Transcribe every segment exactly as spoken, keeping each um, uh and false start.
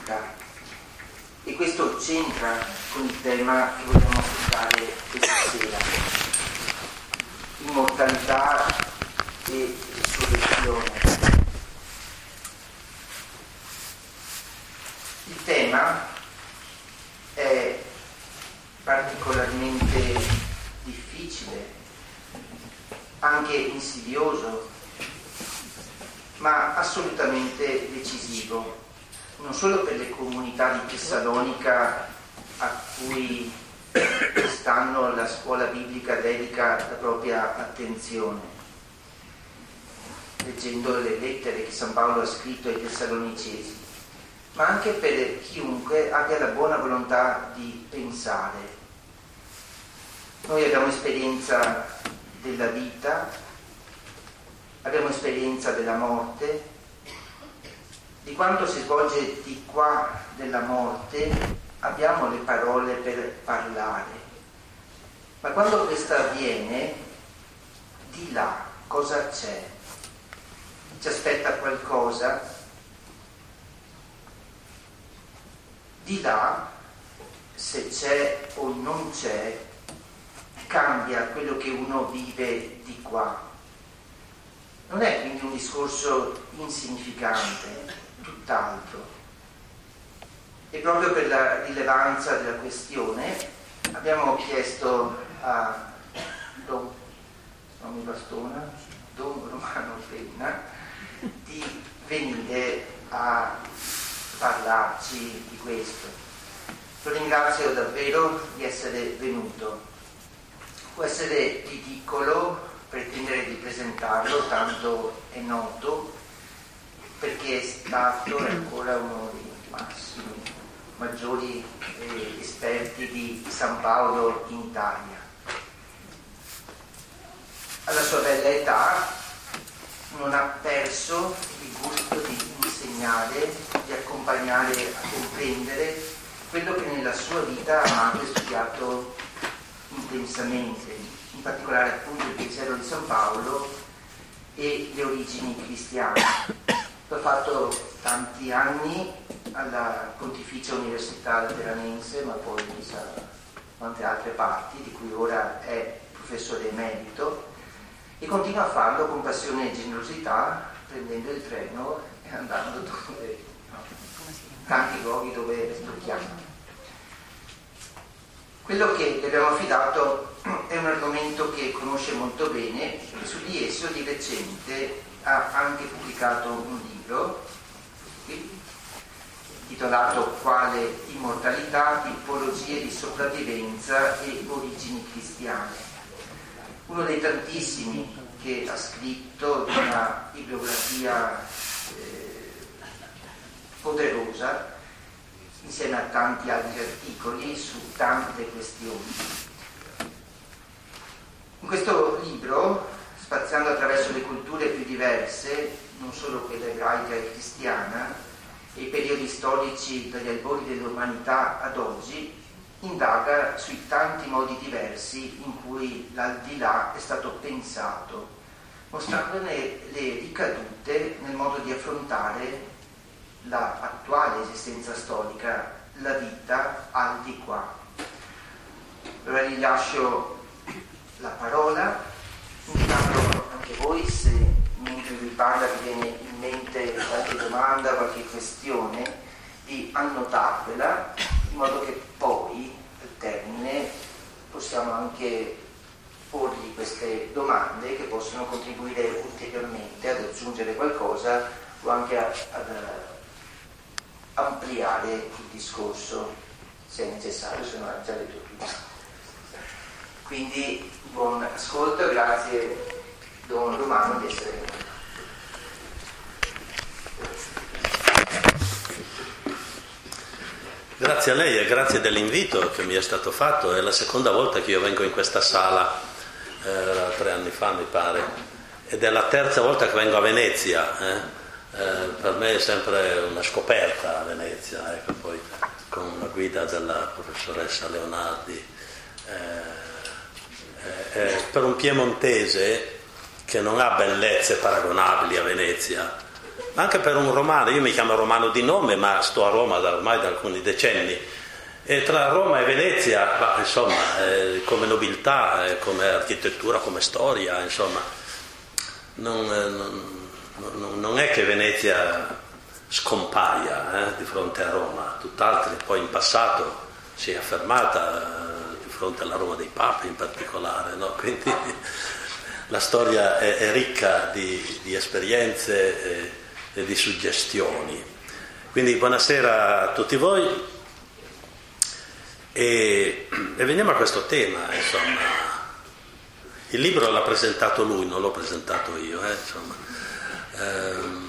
storica, e questo c'entra con il tema che vogliamo affrontare questa sera: immortalità e risurrezione. Il tema è particolarmente difficile, anche insidioso, ma assolutamente decisivo, non solo per le comunità di Tessalonica a cui quest'anno la scuola biblica dedica la propria attenzione, leggendo le lettere che San Paolo ha scritto ai Tessalonicesi, ma anche per chiunque abbia la buona volontà di pensare. Noi abbiamo esperienza della vita, abbiamo esperienza della morte, di quanto si svolge di qua della morte abbiamo le parole per parlare, ma quando questa avviene, di là cosa c'è? Ci aspetta qualcosa? Di là, se c'è o non c'è, cambia quello che uno vive di qua. Non è quindi un discorso insignificante, tutt'altro. E proprio per la rilevanza della questione abbiamo chiesto a Don, non mi bastona, Don Romano Penna di venire a parlarci di questo. Lo ringrazio davvero di essere venuto. Può essere ridicolo pretendere di presentarlo, tanto è noto, perché è stato e ancora uno dei massimi, maggiori eh, esperti di San Paolo in Italia. Alla sua bella età non ha perso il gusto di insegnare, di accompagnare a comprendere quello che nella sua vita ha amato e studiato intensamente, in particolare appunto il pensiero di San Paolo e le origini cristiane. L'ho fatto tanti anni alla Pontificia Università Lateranense, ma poi chissà quante altre parti, di cui ora è professore emerito, e continua a farlo con passione e generosità, prendendo il treno e andando dove, no, tanti luoghi dove tocchiamo. Quello che le abbiamo affidato è un argomento che conosce molto bene, e su di esso di recente ha anche pubblicato un libro titolato Quale immortalità, tipologie di sopravvivenza e origini cristiane. Uno dei tantissimi che ha scritto di una bibliografia eh, poderosa, insieme a tanti altri articoli su tante questioni. In questo libro, spaziando attraverso le culture più diverse, non solo quella ebraica e cristiana, e i periodi storici dagli albori dell'umanità ad oggi, indaga sui tanti modi diversi in cui l'aldilà è stato pensato, mostrandone le ricadute nel modo di affrontare la attuale esistenza storica, la vita al di qua. Allora gli lascio la parola, invitando anche voi, se mentre vi parla vi viene in mente qualche domanda, qualche questione, di annotarvela, in modo che poi, al termine, possiamo anche porgli queste domande che possono contribuire ulteriormente ad aggiungere qualcosa o anche a, ad ampliare il discorso, se è necessario, se no è già detto tutto. Quindi buon ascolto e grazie Don Romano di essere venuto. Grazie a lei e grazie dell'invito che mi è stato fatto. È la seconda volta che io vengo in questa sala, era tre anni fa mi pare, ed è la terza volta che vengo a Venezia. Eh? Eh, per me è sempre una scoperta a Venezia, ecco, poi con la guida della professoressa Leonardi. Eh, eh, eh, per un piemontese che non ha bellezze paragonabili a Venezia, ma anche per un romano. Io mi chiamo Romano di nome, ma sto a Roma da, ormai da alcuni decenni, e tra Roma e Venezia, bah, insomma, eh, come nobiltà, eh, come architettura, come storia, insomma, non, non, non, non è che Venezia scompaia eh, di fronte a Roma, tutt'altro. Poi in passato si è affermata eh, di fronte alla Roma dei Papi in particolare, no? Quindi la storia è, è ricca di, di esperienze e, e di suggestioni. Quindi buonasera a tutti voi e, e veniamo a questo tema, insomma. Il libro l'ha presentato lui, non l'ho presentato io, eh, insomma. Ehm,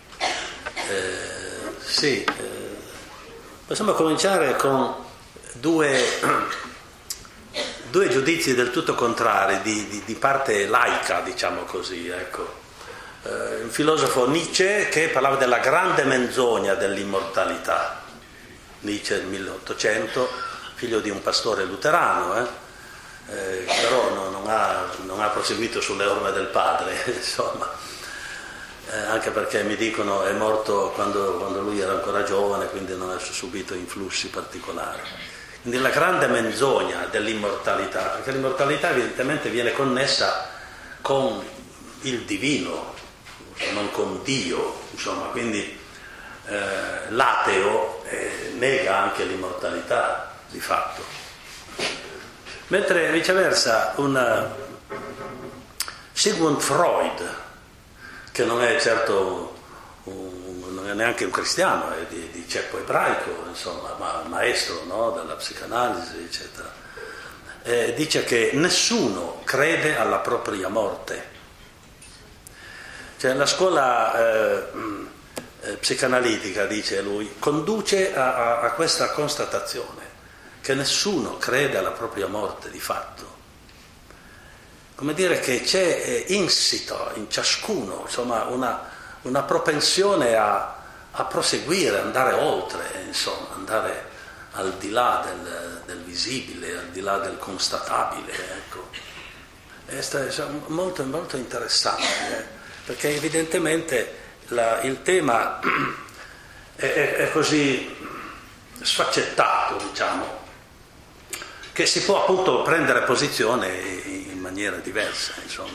Eh, sì, eh, possiamo cominciare con due, due giudizi del tutto contrari, di, di, di parte laica, diciamo così. Ecco. Eh, il filosofo Nietzsche, che parlava della grande menzogna dell'immortalità. Nietzsche nel milleottocento, figlio di un pastore luterano, eh? Eh, però no, non, ha, non ha proseguito sulle orme del padre, insomma. Eh, anche perché mi dicono è morto quando, quando lui era ancora giovane, quindi non ha subito influssi particolari. Quindi la grande menzogna dell'immortalità, perché l'immortalità evidentemente viene connessa con il divino, non con Dio, insomma, quindi eh, l'ateo eh, nega anche l'immortalità di fatto. Mentre viceversa una Sigmund Freud, che non è certo un, non è neanche un cristiano, è di, di ceppo ebraico, insomma, ma maestro, no, della psicanalisi, eccetera, eh, dice che nessuno crede alla propria morte. Cioè la scuola eh, eh, psicanalitica, dice lui, conduce a, a, a questa constatazione, che nessuno crede alla propria morte di fatto. Come dire che c'è insito in ciascuno, insomma, una, una propensione a, a proseguire, andare oltre, insomma, andare al di là del, del visibile, al di là del constatabile, ecco. È molto, molto interessante, eh, perché evidentemente la, il tema è, è, è così sfaccettato, diciamo, che si può appunto prendere posizione in maniera diversa, insomma.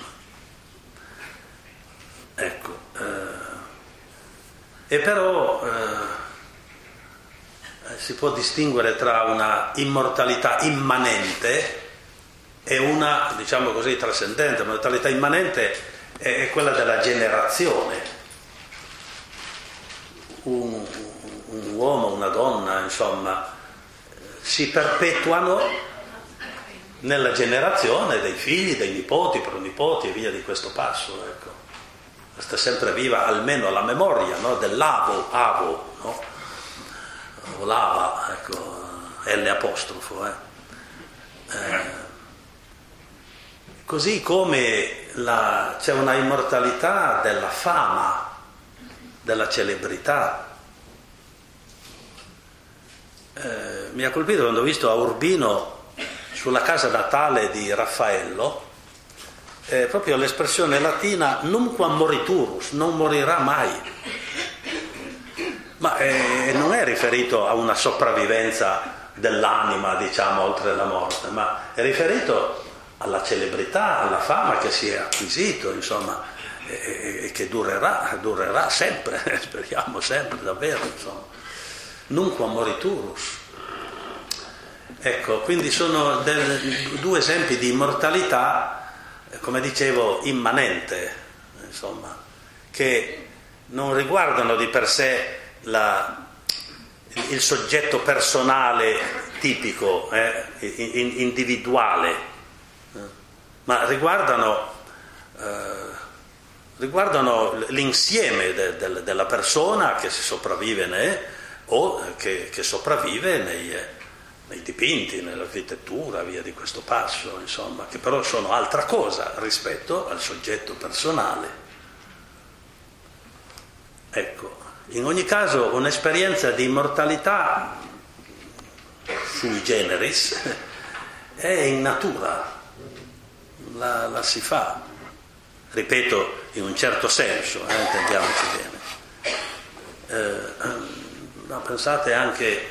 Ecco. Eh, e però eh, si può distinguere tra una immortalità immanente e una, diciamo così, trascendente. L'immortalità immanente è, è quella della generazione. Un, un uomo, una donna, insomma, si perpetuano nella generazione dei figli, dei nipoti, pronipoti e via di questo passo, ecco. Sta sempre viva almeno la memoria, no, dell'avo, avo, no? O lava, ecco, L apostrofo, eh. Eh, così come la, c'è una immortalità della fama, della celebrità. Eh, mi ha colpito quando ho visto a Urbino, sulla casa natale di Raffaello, eh, proprio l'espressione latina nunquam moriturus, non morirà mai. Ma eh, non è riferito a una sopravvivenza dell'anima, diciamo, oltre la morte, ma è riferito alla celebrità, alla fama che si è acquisito, insomma, e, e che durerà, durerà sempre, speriamo sempre, davvero, insomma. Nunquam moriturus. Ecco, quindi sono del, due esempi di immortalità, come dicevo, immanente, insomma, che non riguardano di per sé la, il soggetto personale tipico, eh, individuale, eh, ma riguardano, eh, riguardano l'insieme de, de, della persona che si sopravvive né, o che, che sopravvive nei nei dipinti, nell'architettura, via di questo passo, insomma, che però sono altra cosa rispetto al soggetto personale. Ecco, in ogni caso un'esperienza di immortalità sui generis è in natura, la, la si fa, ripeto, in un certo senso, eh, intendiamoci bene. Eh, no, pensate anche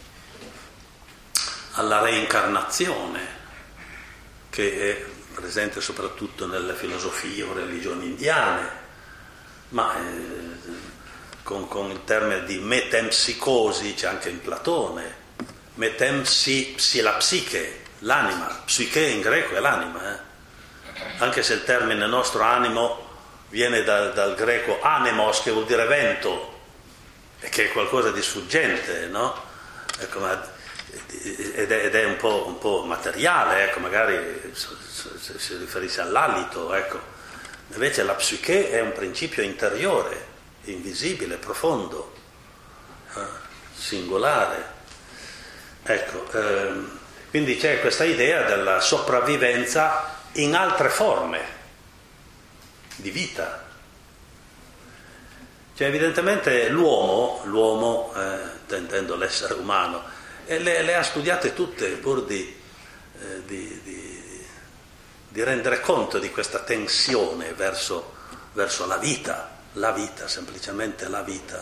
alla reincarnazione, che è presente soprattutto nelle filosofie o religioni indiane, ma eh, con, con il termine di metempsicosi c'è anche in Platone, metempsi, psi, la psiche, l'anima, psiche in greco è l'anima, eh? Anche se il termine nostro animo viene dal, dal greco anemos, che vuol dire vento, e che è qualcosa di sfuggente, no? Ecco, ma, ed, è, ed è un po', un po' materiale, ecco, magari se si riferisce all'alito, ecco. Invece la psiche è un principio interiore, invisibile, profondo, eh, singolare. Ecco, ehm, quindi c'è questa idea della sopravvivenza in altre forme di vita. Cioè evidentemente l'uomo, l'uomo, eh, intendo l'essere umano, e le, le ha studiate tutte pur di, eh, di, di, di rendere conto di questa tensione verso, verso la vita, la vita, semplicemente la vita.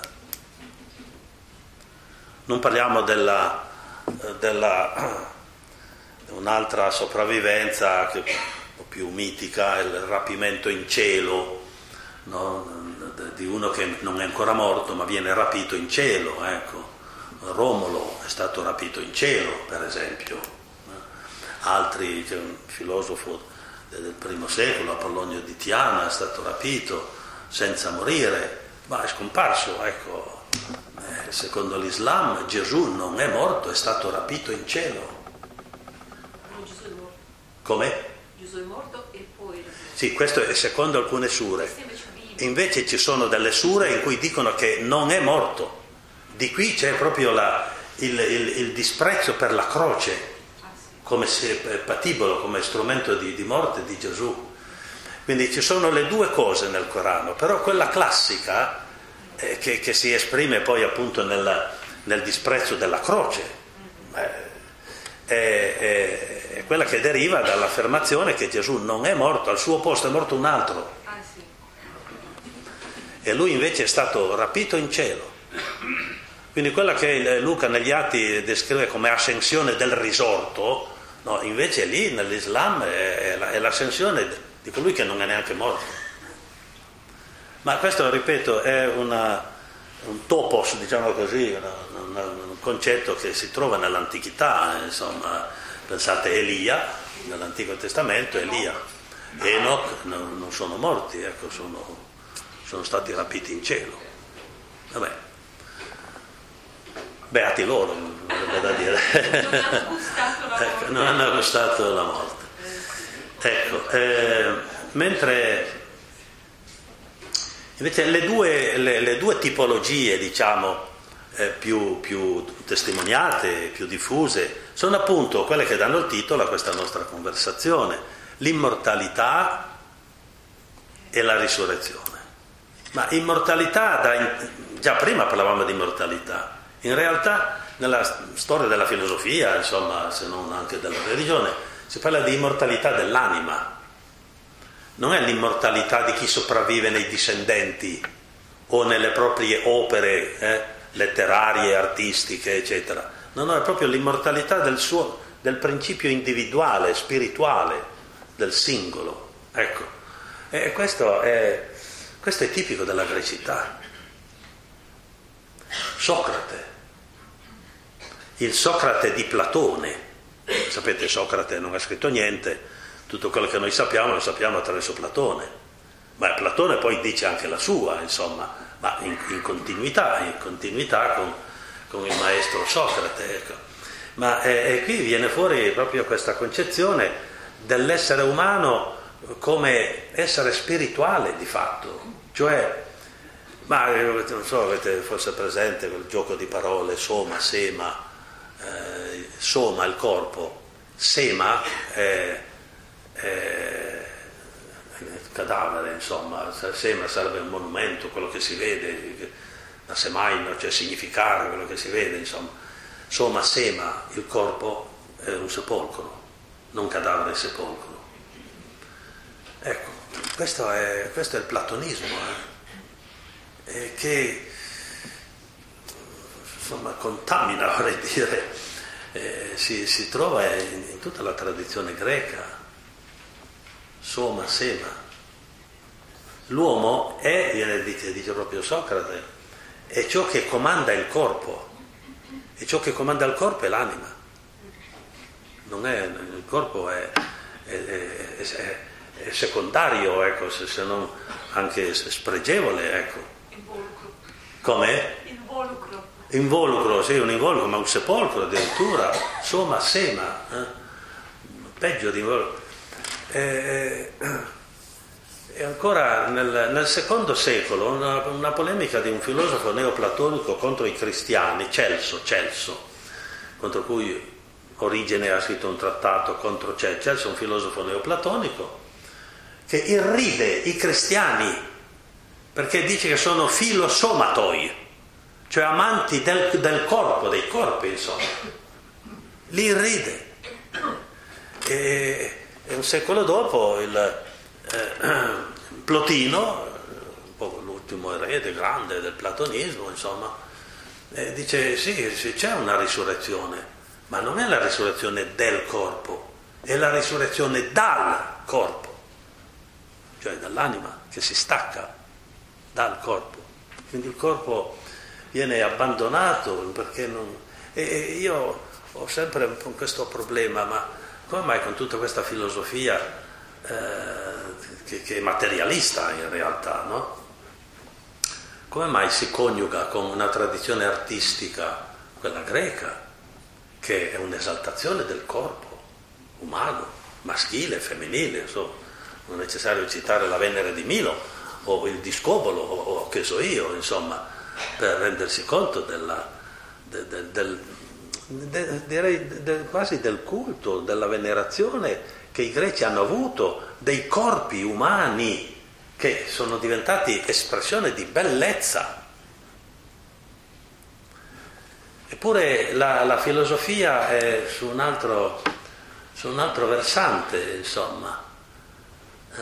Non parliamo della, della un'altra sopravvivenza che è un po' più mitica, il rapimento in cielo, no? Di uno che non è ancora morto ma viene rapito in cielo, ecco. Romolo è stato rapito in cielo, per esempio. Altri, c'è un filosofo del primo secolo, Apollonio di Tiana, è stato rapito senza morire, ma è scomparso, ecco. Eh, secondo l'Islam Gesù non è morto, è stato rapito in cielo. Gesù è morto. Come? Gesù è morto e poi... Sì, questo è secondo alcune sure. Invece ci sono delle sure in cui dicono che non è morto. Di qui c'è proprio la, il, il, il disprezzo per la croce come se, patibolo, come strumento di, di morte di Gesù. Quindi ci sono le due cose nel Corano, però quella classica eh, che, che si esprime poi appunto nel, nel disprezzo della croce eh, è, è, è quella che deriva dall'affermazione che Gesù non è morto, al suo posto è morto un altro. E lui invece è stato rapito in cielo. Quindi quella che Luca negli Atti descrive come ascensione del risorto, no, invece lì nell'Islam è, è l'ascensione di colui che non è neanche morto. Ma questo, ripeto, è una, un topos, diciamo così, una, una, un concetto che si trova nell'antichità, insomma, pensate Elia, nell'Antico Testamento, Elia, Enoch non, non sono morti, ecco, sono... sono stati rapiti in cielo. Vabbè, beati loro, non avrebbe da dire. Non hanno gustato la morte. Ecco, eh, mentre invece le due, le, le due tipologie, diciamo, eh, più, più testimoniate, più diffuse, sono appunto quelle che danno il titolo a questa nostra conversazione: l'immortalità e la risurrezione. Ma immortalità, da, già prima parlavamo di immortalità, in realtà nella storia della filosofia, insomma, se non anche della religione, si parla di immortalità dell'anima. Non è l'immortalità di chi sopravvive nei discendenti o nelle proprie opere eh, letterarie, artistiche, eccetera. No, no, è proprio l'immortalità del suo, del principio individuale, spirituale, del singolo. Ecco, e questo è... Questo è tipico della grecità. Socrate, il Socrate di Platone, sapete, Socrate non ha scritto niente, tutto quello che noi sappiamo lo sappiamo attraverso Platone, ma Platone poi dice anche la sua, insomma, ma in, in continuità, in continuità con, con il maestro Socrate, ecco. Ma eh, qui viene fuori proprio questa concezione dell'essere umano come essere spirituale di fatto. Cioè, ma non so, avete forse presente quel gioco di parole, soma, sema, eh, soma il corpo, sema è, è il cadavere, insomma, sema sarebbe un monumento, quello che si vede, la semaino, cioè significare quello che si vede, insomma. Soma, sema, il corpo è un sepolcro, non cadavere, sepolcro. Ecco. Questo è, questo è il platonismo, eh? Eh, che insomma, contamina, vorrei dire, eh, si, si trova in, in tutta la tradizione greca, soma, sema. L'uomo è, viene dice, dice proprio Socrate, è ciò che comanda il corpo, e ciò che comanda il corpo è l'anima. Non è, il corpo è, è, è, è, è secondario, ecco, se, se non anche spregevole, ecco. Involucro. Com'è? Involucro. Involucro, sì, un involucro, ma un sepolcro addirittura, soma, sema, eh? Peggio di involucro. E, e ancora nel, nel secondo secolo una, una polemica di un filosofo neoplatonico contro i cristiani, Celso, Celso, contro cui Origene ha scritto un trattato contro Celso. Celso è un filosofo neoplatonico che irride i cristiani perché dice che sono filosomatoi, cioè amanti del, del corpo, dei corpi, insomma. Li irride. E, e un secolo dopo il eh, Plotino, un po' l'ultimo erede grande del platonismo, insomma, eh, dice sì, sì, c'è una risurrezione, ma non è la risurrezione del corpo, è la risurrezione dal corpo, cioè dall'anima che si stacca dal corpo. Quindi il corpo viene abbandonato perché non... E io ho sempre questo problema, ma come mai con tutta questa filosofia eh, che, che è materialista in realtà, no? Come mai si coniuga con una tradizione artistica, quella greca, che è un'esaltazione del corpo umano, maschile, femminile, insomma, non è necessario citare la Venere di Milo o il Discobolo o, o che so io, insomma, per rendersi conto della, de, de, del, de, direi de, quasi del culto, della venerazione che i greci hanno avuto dei corpi umani che sono diventati espressione di bellezza. Eppure la, la filosofia è su un altro, su un altro versante, insomma. Eh,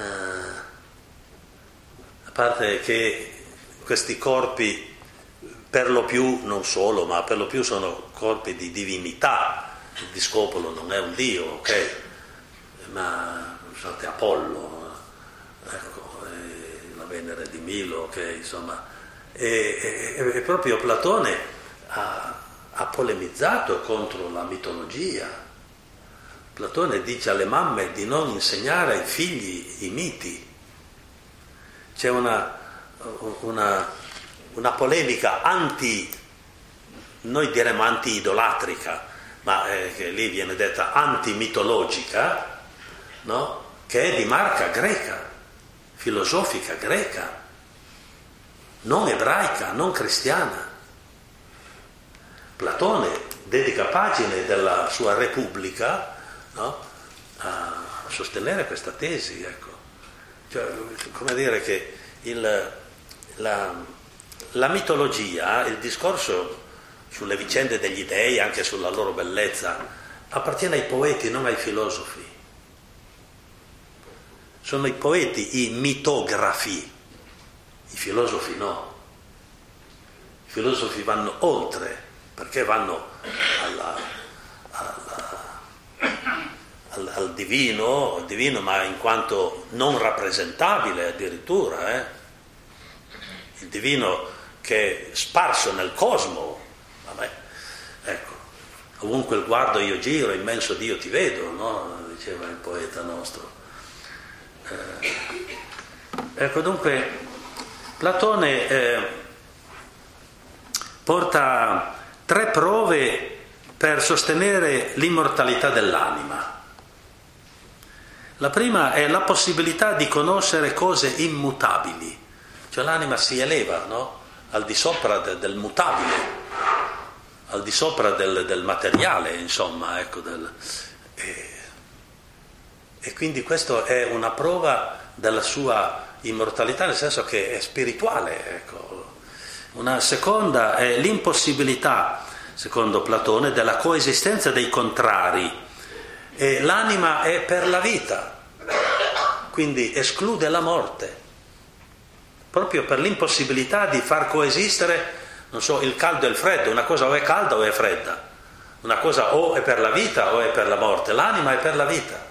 a parte che questi corpi per lo più, non solo, ma per lo più sono corpi di divinità. Il Discopolo non è un dio, ok? Ma scusate, Apollo, ecco, la Venere di Milo, ok, insomma. E, e, e proprio Platone ha, ha polemizzato contro la mitologia. Platone dice alle mamme di non insegnare ai figli i miti. C'è una, una, una polemica anti, noi diremmo anti-idolatrica, ma eh, che lì viene detta anti-mitologica, no? Che è di marca greca, filosofica greca, non ebraica, non cristiana. Platone dedica pagine della sua Repubblica, no? A sostenere questa tesi, ecco. Cioè, come dire che il, la, la mitologia, il discorso sulle vicende degli dei, anche sulla loro bellezza, appartiene ai poeti, non ai filosofi. Sono i poeti i mitografi, i filosofi no. I filosofi vanno oltre, perché vanno alla, alla, al, al divino, al divino, ma in quanto non rappresentabile addirittura, eh? Il divino che è sparso nel cosmo, vabbè, ecco, ovunque il guardo io giro, immenso Dio ti vedo, no? Diceva il poeta nostro. Eh, ecco, dunque Platone eh, porta tre prove per sostenere l'immortalità dell'anima. La prima è la possibilità di conoscere cose immutabili, cioè l'anima si eleva, no? Al di sopra de, del mutabile, al di sopra del, del materiale, insomma, ecco, del, e, e quindi questo è una prova della sua immortalità, nel senso che è spirituale, ecco. Una seconda è l'impossibilità, secondo Platone, della coesistenza dei contrari, e l'anima è per la vita, quindi esclude la morte, proprio per l'impossibilità di far coesistere, non so, il caldo e il freddo, una cosa o è calda o è fredda, una cosa o è per la vita o è per la morte, l'anima è per la vita.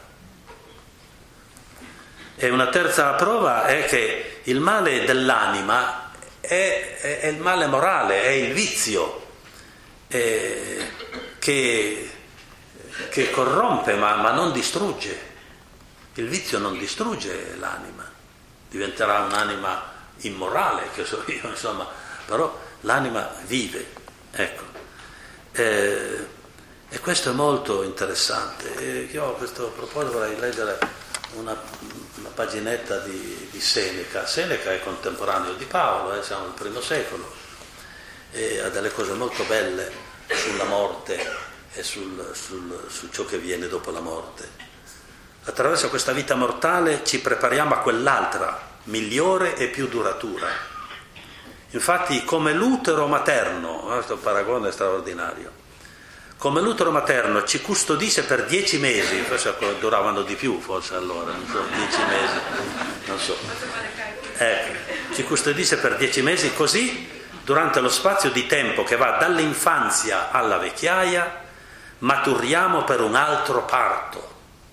E una terza prova è che il male dell'anima è, è, è il male morale, è il vizio è, che, che corrompe ma, ma non distrugge. Il vizio non distrugge l'anima, diventerà un'anima immorale, che so io, insomma, però l'anima vive, ecco. E, e questo è molto interessante. E io a questo proposito vorrei leggere una, una paginetta di, di Seneca. Seneca è contemporaneo di Paolo, eh, siamo nel primo secolo, e ha delle cose molto belle sulla morte e sul, sul, su ciò che viene dopo la morte. Attraverso questa vita mortale ci prepariamo a quell'altra, migliore e più duratura. Infatti, come l'utero materno, questo paragone è straordinario, come l'utero materno ci custodisce per dieci mesi, forse duravano di più, forse allora, non so, dieci mesi, non so. Ecco, ci custodisce per dieci mesi, così durante lo spazio di tempo che va dall'infanzia alla vecchiaia, maturiamo per un altro parto.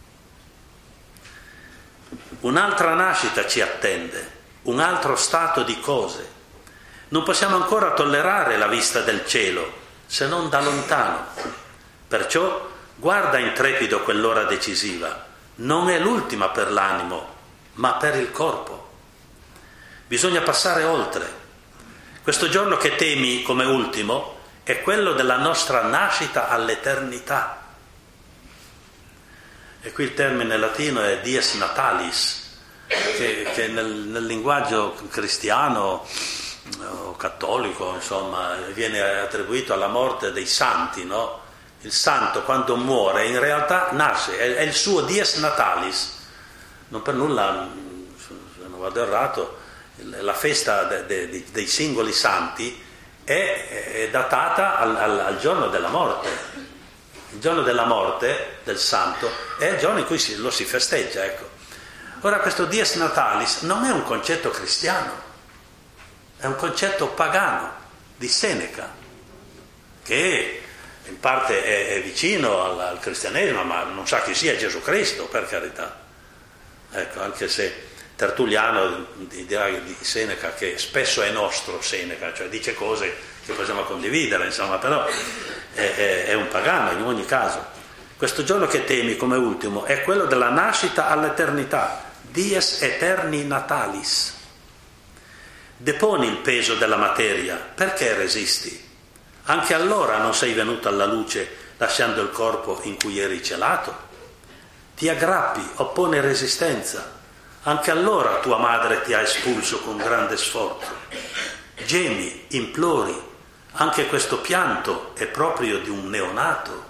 Un'altra nascita ci attende, un altro stato di cose. Non possiamo ancora tollerare la vista del cielo, se non da lontano. Perciò guarda intrepido quell'ora decisiva. Non è l'ultima per l'animo, ma per il corpo. Bisogna passare oltre. Questo giorno che temi come ultimo è quello della nostra nascita all'eternità. E qui il termine latino è dies natalis, che, che nel, nel linguaggio cristiano o cattolico, insomma, viene attribuito alla morte dei santi, no? Il santo quando muore in realtà nasce, è, è il suo dies natalis. Non per nulla, se non vado errato, la festa de, de, dei singoli santi è, è datata al, al, al giorno della morte. Il giorno della morte del santo è il giorno in cui si, lo si festeggia, ecco. Ora questo dies natalis non è un concetto cristiano, è un concetto pagano di Seneca, che in parte è, è vicino al, al cristianesimo, ma non sa chi sia Gesù Cristo, per carità. Ecco, anche se Tertulliano dirà di Seneca che spesso è nostro Seneca, cioè dice cose che possiamo condividere, insomma, però è, è, è un pagano in ogni caso. Questo giorno che temi come ultimo è quello della nascita all'eternità, dies eterni natalis. Deponi il peso della materia, perché resisti? Anche allora non sei venuto alla luce lasciando il corpo in cui eri celato? Ti aggrappi, oppone resistenza. Anche allora tua madre ti ha espulso con grande sforzo. Gemi, implori, anche questo pianto è proprio di un neonato.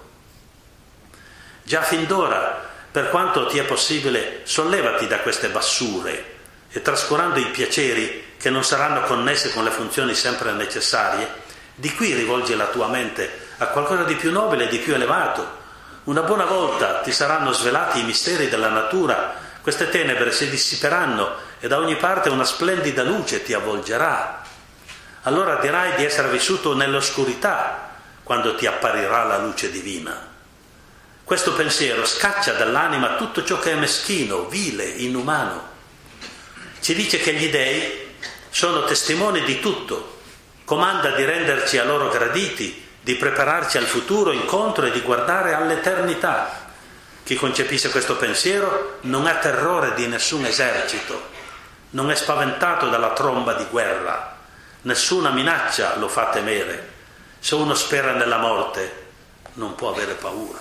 Già fin d'ora, per quanto ti è possibile, sollevati da queste bassure e trascurando i piaceri che non saranno connessi con le funzioni sempre necessarie, di qui rivolgi la tua mente a qualcosa di più nobile e di più elevato. Una buona volta ti saranno svelati i misteri della natura, queste tenebre si dissiperanno e da ogni parte una splendida luce ti avvolgerà. Allora dirai di essere vissuto nell'oscurità quando ti apparirà la luce divina. Questo pensiero scaccia dall'anima tutto ciò che è meschino, vile, inumano. Ci dice che gli dei sono testimoni di tutto, comanda di renderci a loro graditi, di prepararci al futuro incontro e di guardare all'eternità. Chi concepisce questo pensiero non ha terrore di nessun esercito, non è spaventato dalla tromba di guerra, nessuna minaccia lo fa temere. Se uno spera nella morte non può avere paura.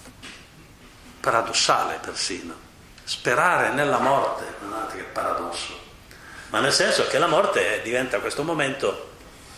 Paradossale persino, sperare nella morte, guardate che paradosso, ma nel senso che la morte diventa questo momento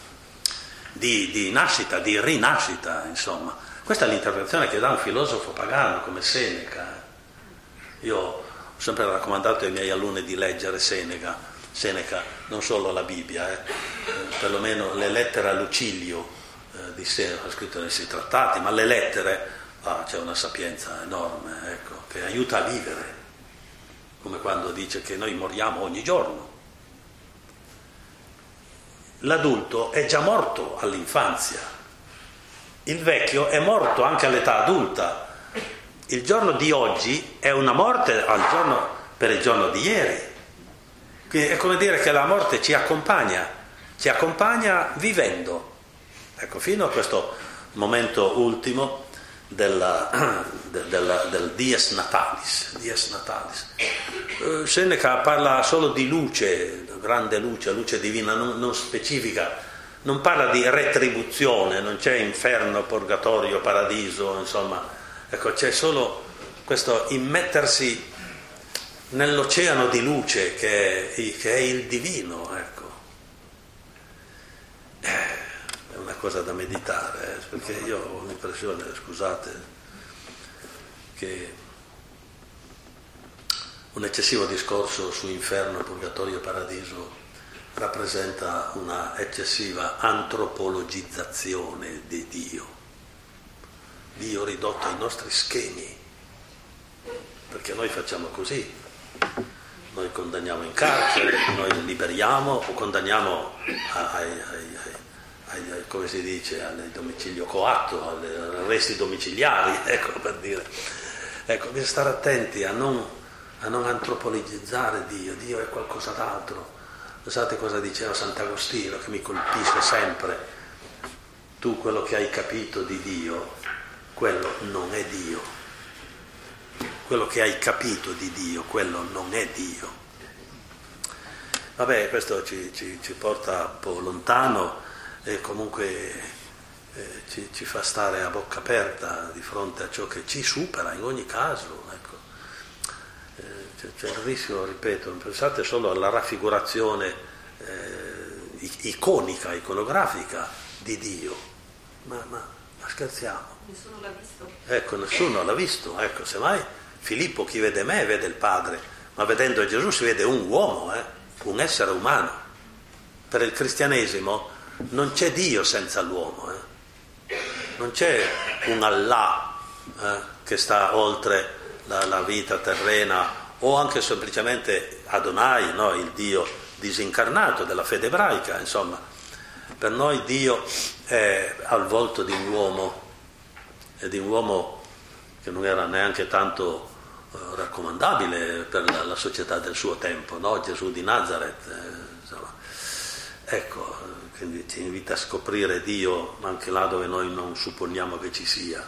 di, di nascita, di rinascita, insomma. Questa è l'interpretazione che dà un filosofo pagano come Seneca. Io ho sempre raccomandato ai miei alunni di leggere Seneca, Seneca non solo la Bibbia, eh, perlomeno le lettere a Lucilio eh, di Seneca, ha scritto nei suoi trattati, ma le lettere, ah, c'è una sapienza enorme, ecco, che aiuta a vivere, come quando dice che noi moriamo ogni giorno. l'adulto è già morto all'infanzia, il vecchio è morto anche all'età adulta. Il giorno di oggi è una morte al giorno, per il giorno di ieri. Quindi è come dire che la morte ci accompagna, ci accompagna vivendo. Ecco, fino a questo momento ultimo della, del, del, del Dies Natalis. Dies Natalis. Eh, Seneca parla solo di luce, grande luce, luce divina, non, non specifica, non parla di retribuzione, non c'è inferno, purgatorio, paradiso, insomma. Ecco, c'è solo questo immettersi nell'oceano di luce che è, che è il divino, ecco. Eh, è una cosa da meditare, eh, perché io ho l'impressione, scusate, che un eccessivo discorso su inferno, purgatorio e paradiso rappresenta una eccessiva antropologizzazione di Dio. Dio ridotto ai nostri schemi, perché noi facciamo così, noi condanniamo in carcere, noi liberiamo o condanniamo ai, ai, ai, ai, come si dice, al domicilio coatto, agli arresti domiciliari, ecco, per dire. Ecco, bisogna stare attenti a non, a non antropologizzare Dio. Dio è qualcosa d'altro. Pensate cosa diceva Sant'Agostino, che mi colpisce sempre: tu quello che hai capito di Dio, quello non è Dio. Quello che hai capito di Dio, quello non è Dio. Vabbè, questo ci, ci, ci porta un po' lontano e comunque eh, ci, ci fa stare a bocca aperta di fronte a ciò che ci supera in ogni caso. Ecco. Eh, c'è, c'è il rischio, ripeto, pensate solo alla raffigurazione eh, iconica, iconografica di Dio. Ma, ma, ma scherziamo? Nessuno l'ha visto. Ecco, nessuno l'ha visto. Ecco, semmai Filippo, chi vede me vede il Padre, ma vedendo Gesù si vede un uomo, eh, un essere umano. Per il cristianesimo non c'è Dio senza l'uomo, eh. Non c'è un Allah eh, che sta oltre la, la vita terrena, o anche semplicemente Adonai, no? Il Dio disincarnato della fede ebraica. Insomma, per noi Dio è al volto di un uomo, e di un uomo che non era neanche tanto eh, raccomandabile per la, la società del suo tempo, no? Gesù di Nazareth, eh, insomma. Ecco, quindi ci invita a scoprire Dio anche là dove noi non supponiamo che ci sia.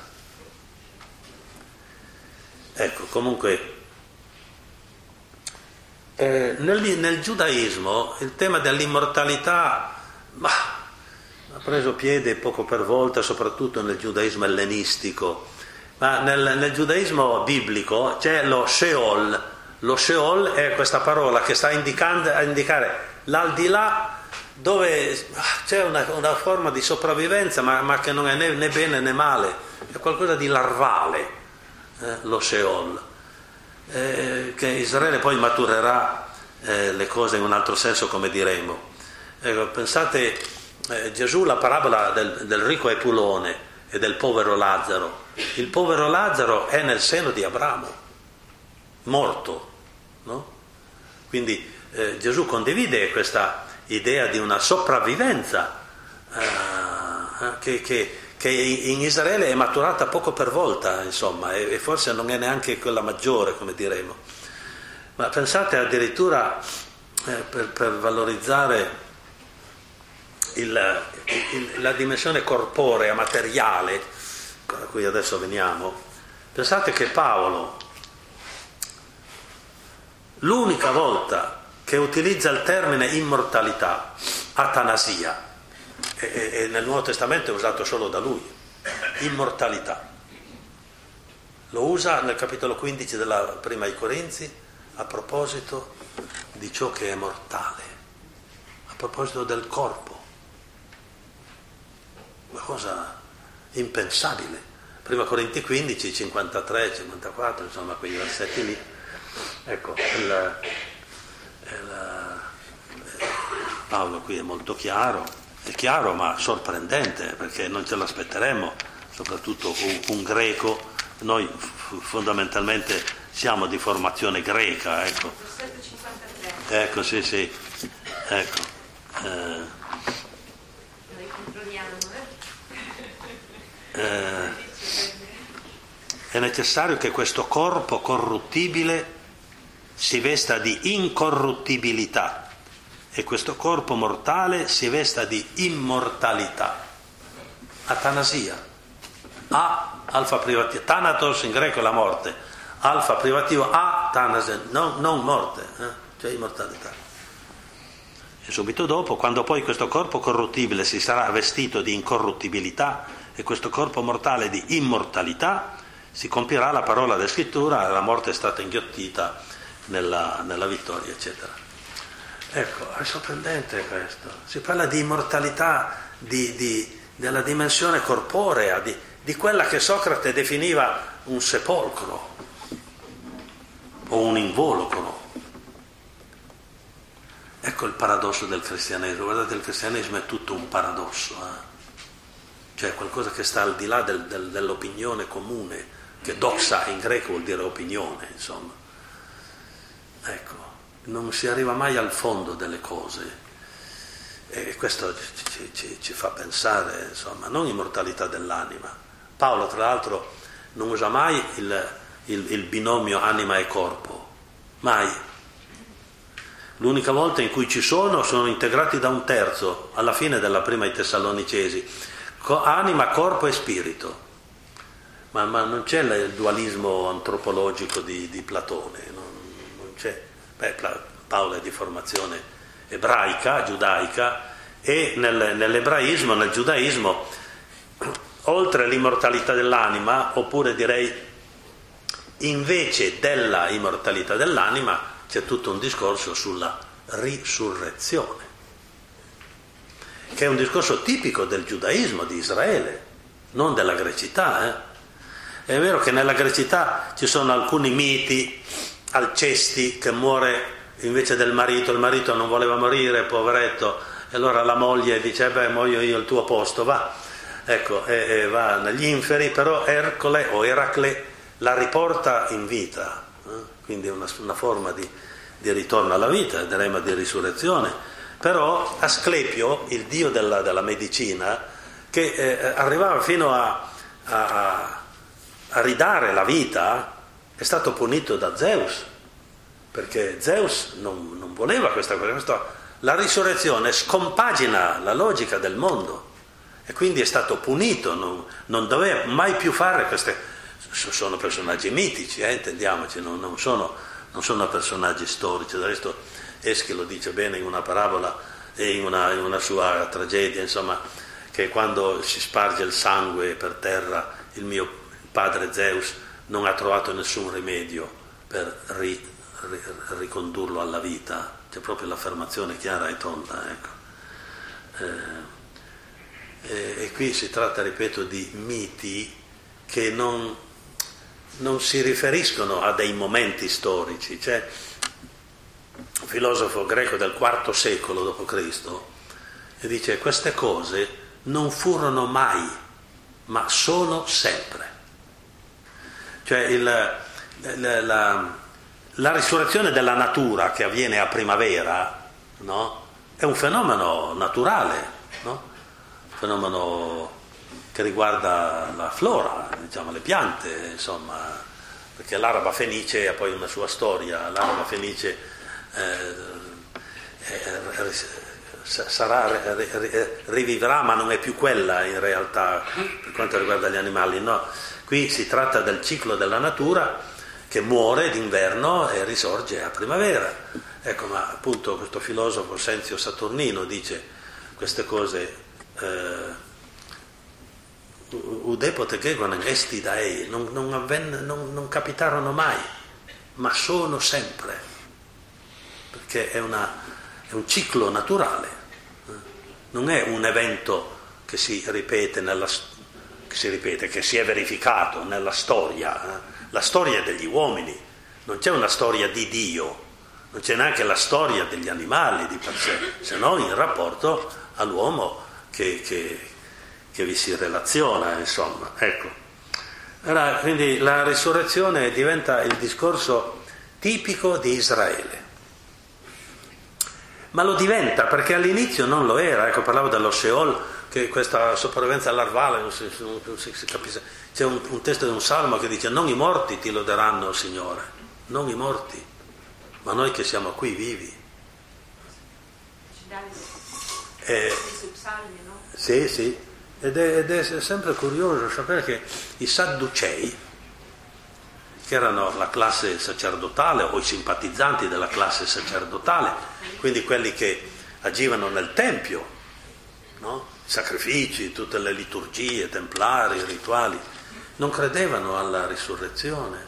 Ecco, comunque eh, nel, nel giudaismo il tema dell'immortalità bah, ha preso piede poco per volta, soprattutto nel giudaismo ellenistico, ma nel, nel giudaismo biblico c'è lo Sheol. Lo Sheol è questa parola che sta indicando, a indicare l'aldilà, dove c'è una, una forma di sopravvivenza, ma, ma che non è né, né bene né male, è qualcosa di larvale, eh, lo Sheol, eh, che Israele poi maturerà eh, le cose in un altro senso, come diremo. Ecco, pensate eh, Gesù, la parabola del, del ricco Epulone e del povero Lazzaro. Il povero Lazzaro è nel seno di Abramo, morto, no? Quindi eh, Gesù condivide questa idea di una sopravvivenza eh, che, che, che in Israele è maturata poco per volta, insomma, e, e forse non è neanche quella maggiore, come diremo. Ma pensate addirittura eh, per, per valorizzare il, il, la dimensione corporea, materiale, a cui adesso veniamo, pensate che Paolo, l'unica volta che utilizza il termine immortalità, atanasia, e, e nel Nuovo Testamento è usato solo da lui, immortalità, lo usa nel capitolo quindici della prima ai Corinzi a proposito di ciò che è mortale, a proposito del corpo, una cosa impensabile. Prima Corinzi quindici, cinquantatré, cinquantaquattro, insomma quei versetti lì. Ecco, il, il, Paolo qui è molto chiaro, è chiaro ma sorprendente, perché non ce l'aspetteremmo, soprattutto un, un greco. Noi f- fondamentalmente siamo di formazione greca, ecco. Ecco, sì, sì, ecco. Eh, eh, è necessario che questo corpo corruttibile si vesta di incorruttibilità e questo corpo mortale si vesta di immortalità. Atanasia. A, alfa privativo, thanatos in greco è la morte, alfa privativo a, thanasia, non, non morte, eh? Cioè immortalità. E subito dopo, quando poi questo corpo corruttibile si sarà vestito di incorruttibilità e questo corpo mortale di immortalità, si compierà la parola della scrittura, la morte è stata inghiottita nella, nella vittoria, eccetera. Ecco, è sorprendente questo. Si parla di immortalità, di, di, della dimensione corporea, di, di quella che Socrate definiva un sepolcro o un involucro. Ecco il paradosso del cristianesimo. Guardate, il cristianesimo è tutto un paradosso, eh? Cioè qualcosa che sta al di là del, del, dell'opinione comune, che doxa in greco vuol dire opinione, insomma. Ecco, non si arriva mai al fondo delle cose e questo ci, ci, ci fa pensare, insomma, non immortalità dell'anima. Paolo, tra l'altro, non usa mai il, il, il binomio anima e corpo, mai. L'unica volta in cui ci sono, sono integrati da un terzo, alla fine della prima ai Tessalonicesi, anima, corpo e spirito. Ma, ma non c'è il dualismo antropologico di, di Platone, non, non c'è. Beh, Paolo è di formazione ebraica, giudaica, e nel, nell'ebraismo, nel giudaismo, oltre all'immortalità dell'anima, oppure direi invece della immortalità dell'anima, c'è tutto un discorso sulla risurrezione, che è un discorso tipico del giudaismo di Israele, non della grecità. Eh? È vero che nella grecità ci sono alcuni miti, Alcesti che muore invece del marito, il marito non voleva morire, poveretto, e allora la moglie dice, beh, muoio io al tuo posto, va, ecco, e, e va negli inferi, però Ercole o Eracle la riporta in vita, eh? Quindi una, una forma di, di ritorno alla vita, diremmo di risurrezione. Però Asclepio, il dio della, della medicina, che eh, arrivava fino a, a, a ridare la vita, è stato punito da Zeus, perché Zeus non, non voleva questa cosa. Questa, la risurrezione scompagina la logica del mondo e quindi è stato punito, non, non doveva mai più fare queste. Sono personaggi mitici, eh, intendiamoci, non, non, sono, non sono personaggi storici. Del resto Eschilo dice bene in una parabola e in una, in una sua tragedia, insomma, che quando si sparge il sangue per terra, il mio padre Zeus non ha trovato nessun rimedio per ri, ri, ricondurlo alla vita. C'è proprio l'affermazione chiara e tonda, ecco. Eh, e, e qui si tratta, ripeto, di miti che non, non si riferiscono a dei momenti storici. C'è un filosofo greco del quarto secolo dopo Cristo e dice: queste cose non furono mai, ma sono sempre. Cioè il, la, la, la risurrezione della natura che avviene a primavera, no? È un fenomeno naturale, no? Un fenomeno che riguarda la flora, diciamo, le piante, insomma, perché l'araba fenice ha poi una sua storia. L'araba fenice eh, eh, sarà, rivivrà, ma non è più quella in realtà per quanto riguarda gli animali, no? Qui si tratta del ciclo della natura che muore d'inverno e risorge a primavera. Ecco, ma appunto questo filosofo Senzio Saturnino dice queste cose eh, udepote gegonen esti daei, non, non, avvenne, non, non capitarono mai, ma sono sempre, perché è, una, è un ciclo naturale, non è un evento che si ripete nella che si ripete, che si è verificato nella storia. La storia è degli uomini, non c'è una storia di Dio, non c'è neanche la storia degli animali di per sé, se no in rapporto all'uomo che, che, che vi si relaziona, insomma. Ecco. Allora, quindi la risurrezione diventa il discorso tipico di Israele. Ma lo diventa perché all'inizio non lo era. Ecco, parlavo dello Sheol, che questa sopravvivenza larvale non si, non si, si capisce. C'è un, un testo di un salmo che dice: non i morti ti loderanno, Signore, non i morti, ma noi che siamo qui vivi. E, sì, sì, ed è, ed è sempre curioso sapere che i Sadducei, che erano la classe sacerdotale o i simpatizzanti della classe sacerdotale, quindi quelli che agivano nel tempio, no? Sacrifici, tutte le liturgie templari, rituali, non credevano alla risurrezione.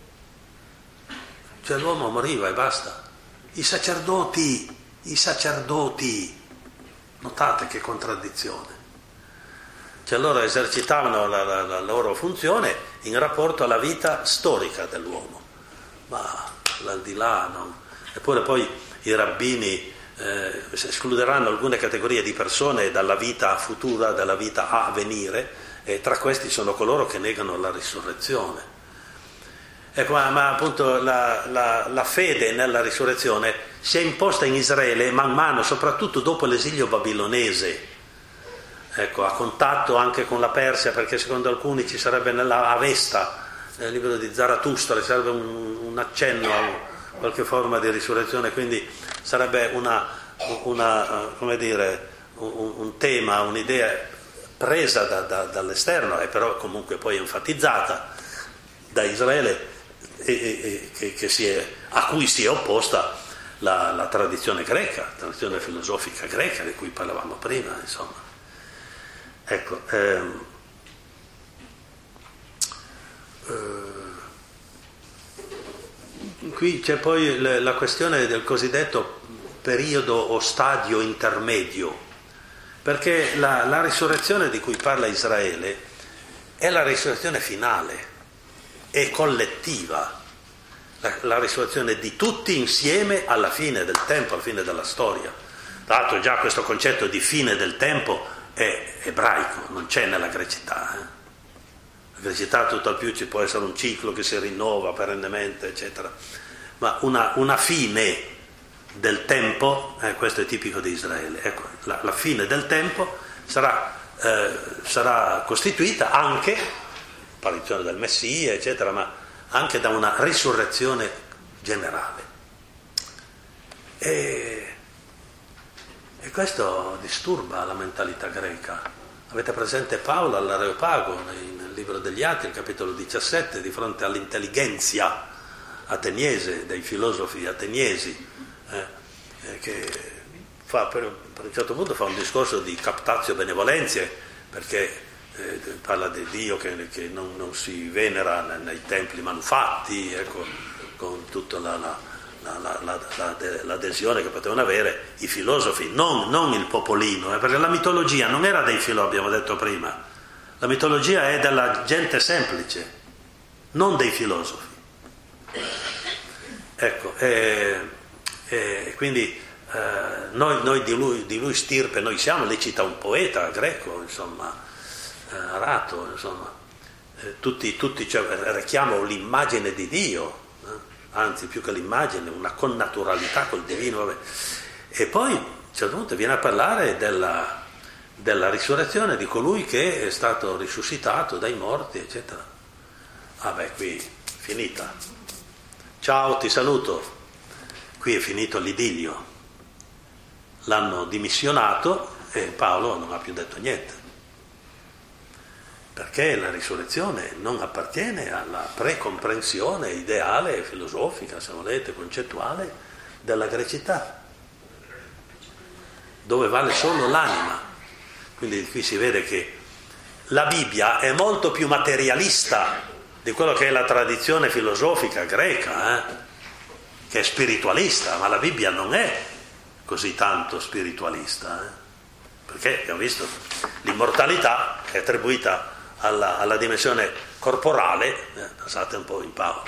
Cioè l'uomo moriva e basta. I sacerdoti, i sacerdoti, notate che contraddizione. Cioè loro esercitavano la, la, la loro funzione in rapporto alla vita storica dell'uomo, ma l'aldilà non. Eppure poi i rabbini eh, escluderanno alcune categorie di persone dalla vita futura, dalla vita a venire, e tra questi sono coloro che negano la risurrezione. Ecco, ma, ma appunto la, la, la fede nella risurrezione si è imposta in Israele man mano, soprattutto dopo l'esilio babilonese. Ecco, a contatto anche con la Persia, perché secondo alcuni ci sarebbe nella Avesta, nel libro di Zarathustra, ci sarebbe un, un accenno a qualche forma di risurrezione, quindi sarebbe una, una come dire, un, un tema, un'idea presa da, da, dall'esterno e però comunque poi enfatizzata da Israele, e, e, e, che si è, a cui si è opposta la, la tradizione greca, la tradizione filosofica greca di cui parlavamo prima, insomma. Ecco, ehm, eh, qui c'è poi le, la questione del cosiddetto periodo o stadio intermedio, perché la, la risurrezione di cui parla Israele è la risurrezione finale, è collettiva, la, la risurrezione di tutti insieme alla fine del tempo, alla fine della storia. Tra l'altro già questo concetto di fine del tempo è ebraico, non c'è nella grecità. Eh? La grecità tutt'al più ci può essere un ciclo che si rinnova perennemente, eccetera, ma una, una fine del tempo, eh, questo è tipico di Israele. Ecco, la, la fine del tempo sarà, eh, sarà costituita anche, apparizione del Messia, eccetera, ma anche da una risurrezione generale. E E questo disturba la mentalità greca. Avete presente Paolo all'Areopago, nel libro degli Atti, il capitolo diciassette, di fronte all'intelligenza ateniese, dei filosofi ateniesi, eh, che fa, per, per un certo punto fa un discorso di captatio benevolenzie, perché eh, parla di Dio che, che non, non si venera nei, nei templi manufatti, ecco, con tutta la... la La, la, la, la, l'adesione che potevano avere i filosofi, non, non il popolino, eh, perché la mitologia non era dei filosofi, abbiamo detto prima, la mitologia è della gente semplice, non dei filosofi. Ecco, e, e quindi eh, noi, noi di, lui, di lui stirpe noi siamo, lei cita un poeta greco, insomma, eh, Arato, insomma, eh, tutti, tutti cioè, richiamano l'immagine di Dio, anzi più che l'immagine, una connaturalità col divino, vabbè. E poi a un certo punto viene a parlare della, della risurrezione di colui che è stato risuscitato dai morti, eccetera. Ah beh, qui finita, ciao, ti saluto, qui è finito l'idillio, l'hanno dimissionato e Paolo non ha più detto niente, perché la risurrezione non appartiene alla precomprensione ideale, filosofica, se volete, concettuale della grecità, dove vale solo l'anima. Quindi qui si vede che la Bibbia è molto più materialista di quello che è la tradizione filosofica greca, eh? che è spiritualista, ma la Bibbia non è così tanto spiritualista, eh? perché abbiamo visto l'immortalità è attribuita Alla, alla dimensione corporale, eh, passate un po' in Paolo.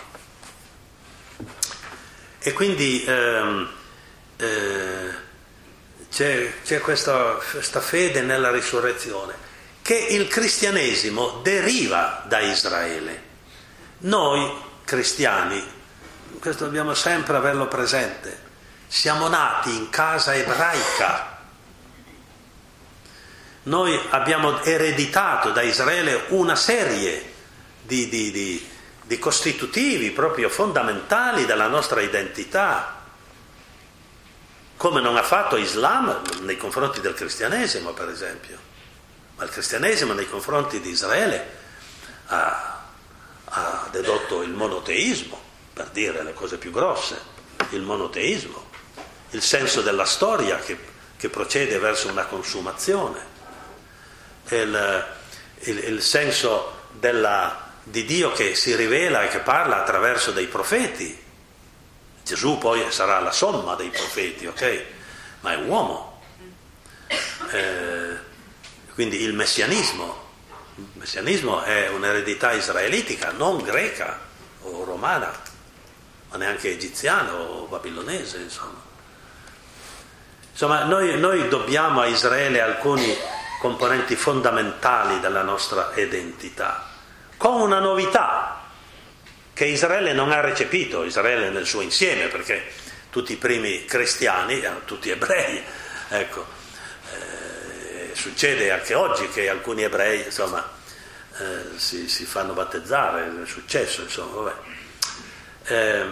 E quindi ehm, eh, c'è, c'è questa, questa fede nella risurrezione, che il cristianesimo deriva da Israele. Noi cristiani, questo dobbiamo sempre averlo presente, siamo nati in casa ebraica. noi abbiamo ereditato da Israele una serie di, di, di, di costitutivi proprio fondamentali della nostra identità, come non ha fatto Islam nei confronti del cristianesimo, per esempio. Ma il cristianesimo nei confronti di Israele ha, ha dedotto il monoteismo, per dire le cose più grosse, il monoteismo, il senso della storia che, che procede verso una consumazione, il, il, il senso della, di Dio che si rivela e che parla attraverso dei profeti. Gesù poi sarà la somma dei profeti, ok? Ma è un uomo. Eh, quindi il messianismo, il messianismo è un'eredità israelitica, non greca o romana, ma neanche egiziana o babilonese, insomma. Insomma, noi, noi dobbiamo a Israele alcuni componenti fondamentali della nostra identità, con una novità che Israele non ha recepito, Israele nel suo insieme, perché tutti i primi cristiani erano tutti ebrei, ecco. Eh, succede anche oggi che alcuni ebrei, insomma, eh, si, si fanno battezzare, è successo, insomma, vabbè. Eh,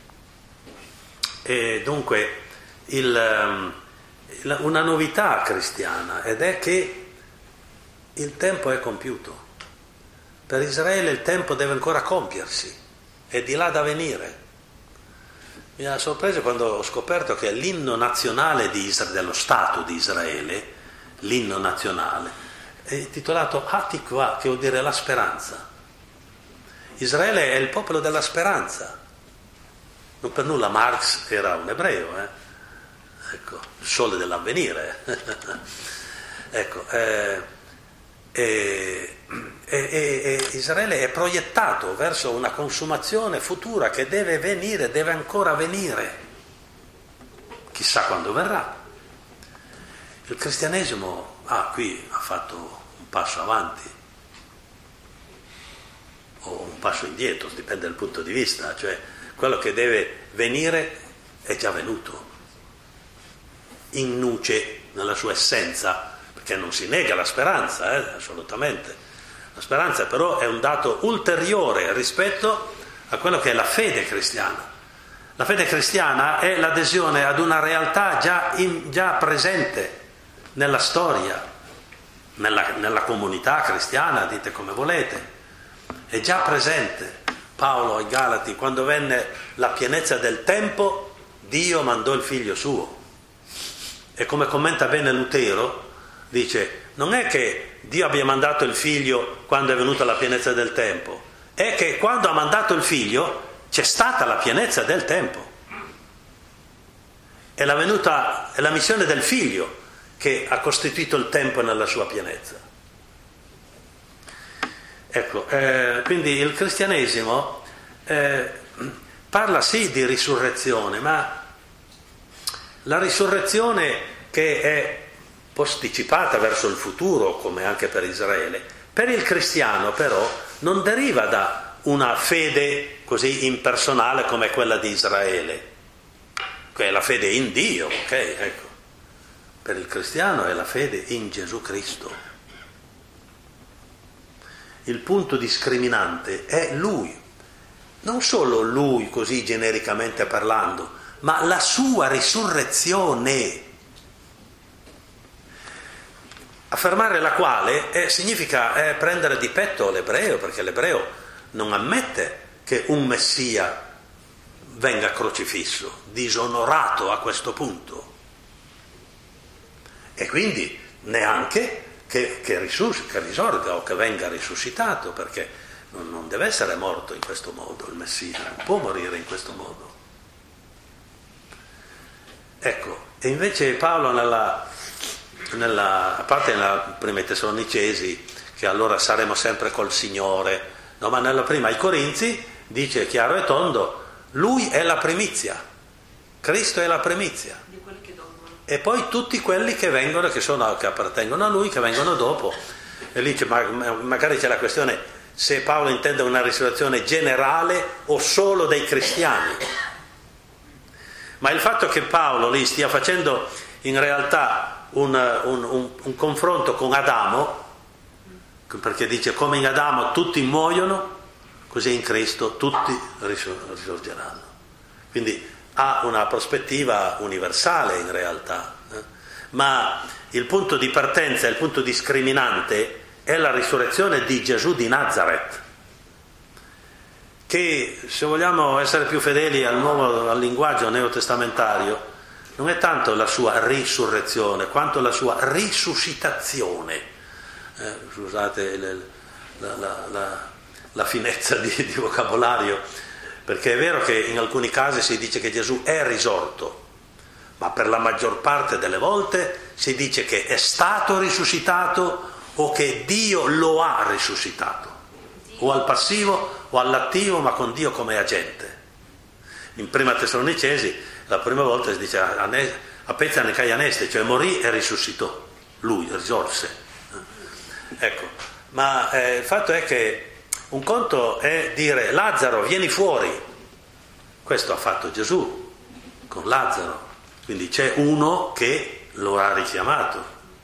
e dunque il, una novità cristiana, ed è che il tempo è compiuto. Per Israele il tempo deve ancora compiersi, è di là da venire. Mi ha sorpreso quando ho scoperto che l'inno nazionale di Isra- dello Stato di Israele, l'inno nazionale, è intitolato Hatikva, che vuol dire la speranza. Israele è il popolo della speranza. Non per nulla Marx era un ebreo, eh? Ecco, il sole dell'avvenire. Ecco, eh, e, e, e Israele è proiettato verso una consumazione futura che deve venire, deve ancora venire. Chissà quando verrà. Il cristianesimo ah, qui ha fatto un passo avanti o un passo indietro, dipende dal punto di vista, cioè quello che deve venire è già venuto, in nuce, nella sua essenza, perché non si nega la speranza, eh, assolutamente. La speranza però è un dato ulteriore rispetto a quello che è la fede cristiana. La fede cristiana è l'adesione ad una realtà già, in, già presente nella storia, nella, nella comunità cristiana, dite come volete, è già presente. Paolo ai Galati, quando venne la pienezza del tempo, Dio mandò il figlio suo. E come commenta bene Lutero, dice, non è che Dio abbia mandato il figlio quando è venuta la pienezza del tempo, è che quando ha mandato il figlio c'è stata la pienezza del tempo. È la, venuta, è la missione del figlio che ha costituito il tempo nella sua pienezza. Ecco, eh, quindi il cristianesimo eh, parla sì di risurrezione, ma la risurrezione che è posticipata verso il futuro, come anche per Israele, per il cristiano però non deriva da una fede così impersonale come quella di Israele, che è la fede in Dio, ok? Ecco. Per il cristiano è la fede in Gesù Cristo. Il punto discriminante è Lui, non solo Lui così genericamente parlando, ma la sua risurrezione, affermare la quale eh, significa eh, prendere di petto l'ebreo, perché l'ebreo non ammette che un Messia venga crocifisso, disonorato a questo punto, e quindi neanche che, che, risus- che risorga o che venga risuscitato, perché non, non deve essere morto in questo modo il Messia, non può morire in questo modo. Ecco, e invece Paolo nella, nella a parte nella prima ai Tessalonicesi, che allora saremo sempre col Signore, no, ma nella prima ai Corinzi dice chiaro e tondo, Lui è la primizia, Cristo è la primizia. Di quelli che dormono. E poi tutti quelli che vengono, che, sono, che appartengono a Lui, che vengono dopo. E lì c'è, magari c'è la questione se Paolo intende una risurrezione generale o solo dei cristiani. Ma il fatto che Paolo lì stia facendo in realtà un, un, un, un confronto con Adamo, perché dice come in Adamo tutti muoiono, così in Cristo tutti risorgeranno. Quindi ha una prospettiva universale in realtà, eh? Ma il punto di partenza, il punto discriminante è la risurrezione di Gesù di Nazareth, che, se vogliamo essere più fedeli al, nuovo, al linguaggio neotestamentario, non è tanto la sua risurrezione quanto la sua risuscitazione. Eh, scusate le, la, la, la, la finezza di, di vocabolario, perché è vero che in alcuni casi si dice che Gesù è risorto, ma per la maggior parte delle volte si dice che è stato risuscitato o che Dio lo ha risuscitato, o al passivo o all'attivo, ma con Dio come agente. In prima Tessalonicesi la prima volta si dice a Pezzane Kai Aneste, cioè morì e risuscitò, lui risorse. Ecco, ma eh, il fatto è che un conto è dire Lazzaro vieni fuori, questo ha fatto Gesù con Lazzaro, quindi c'è uno che lo ha richiamato,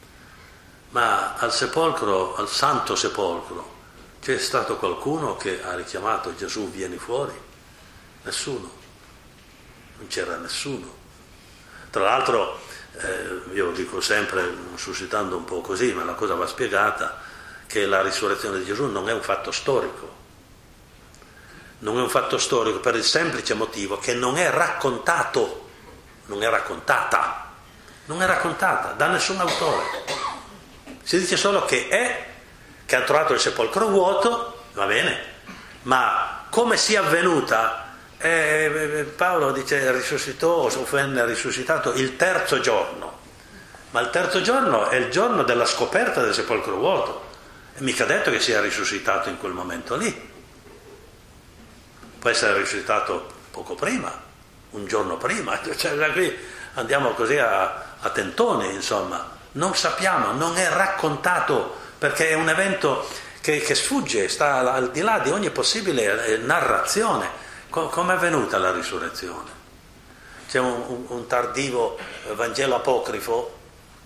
ma al sepolcro, al santo sepolcro, c'è stato qualcuno che ha richiamato Gesù vieni fuori? Nessuno, non c'era nessuno. Tra l'altro eh, io dico sempre, suscitando un po' così, ma la cosa va spiegata, che la risurrezione di Gesù non è un fatto storico, non è un fatto storico per il semplice motivo che non è raccontato, non è raccontata, non è raccontata da nessun autore. Si dice solo che è, che ha trovato il sepolcro vuoto, va bene, ma come sia avvenuta, eh, Paolo dice risuscitò o venne risuscitato il terzo giorno, ma il terzo giorno è il giorno della scoperta del sepolcro vuoto, è mica detto che sia risuscitato in quel momento lì, può essere risuscitato poco prima, un giorno prima, cioè, qui andiamo così a, a tentoni, insomma, non sappiamo, non è raccontato, perché è un evento che, che sfugge, sta al di là di ogni possibile narrazione. Co- come è avvenuta la risurrezione? C'è un, un, un tardivo Vangelo apocrifo,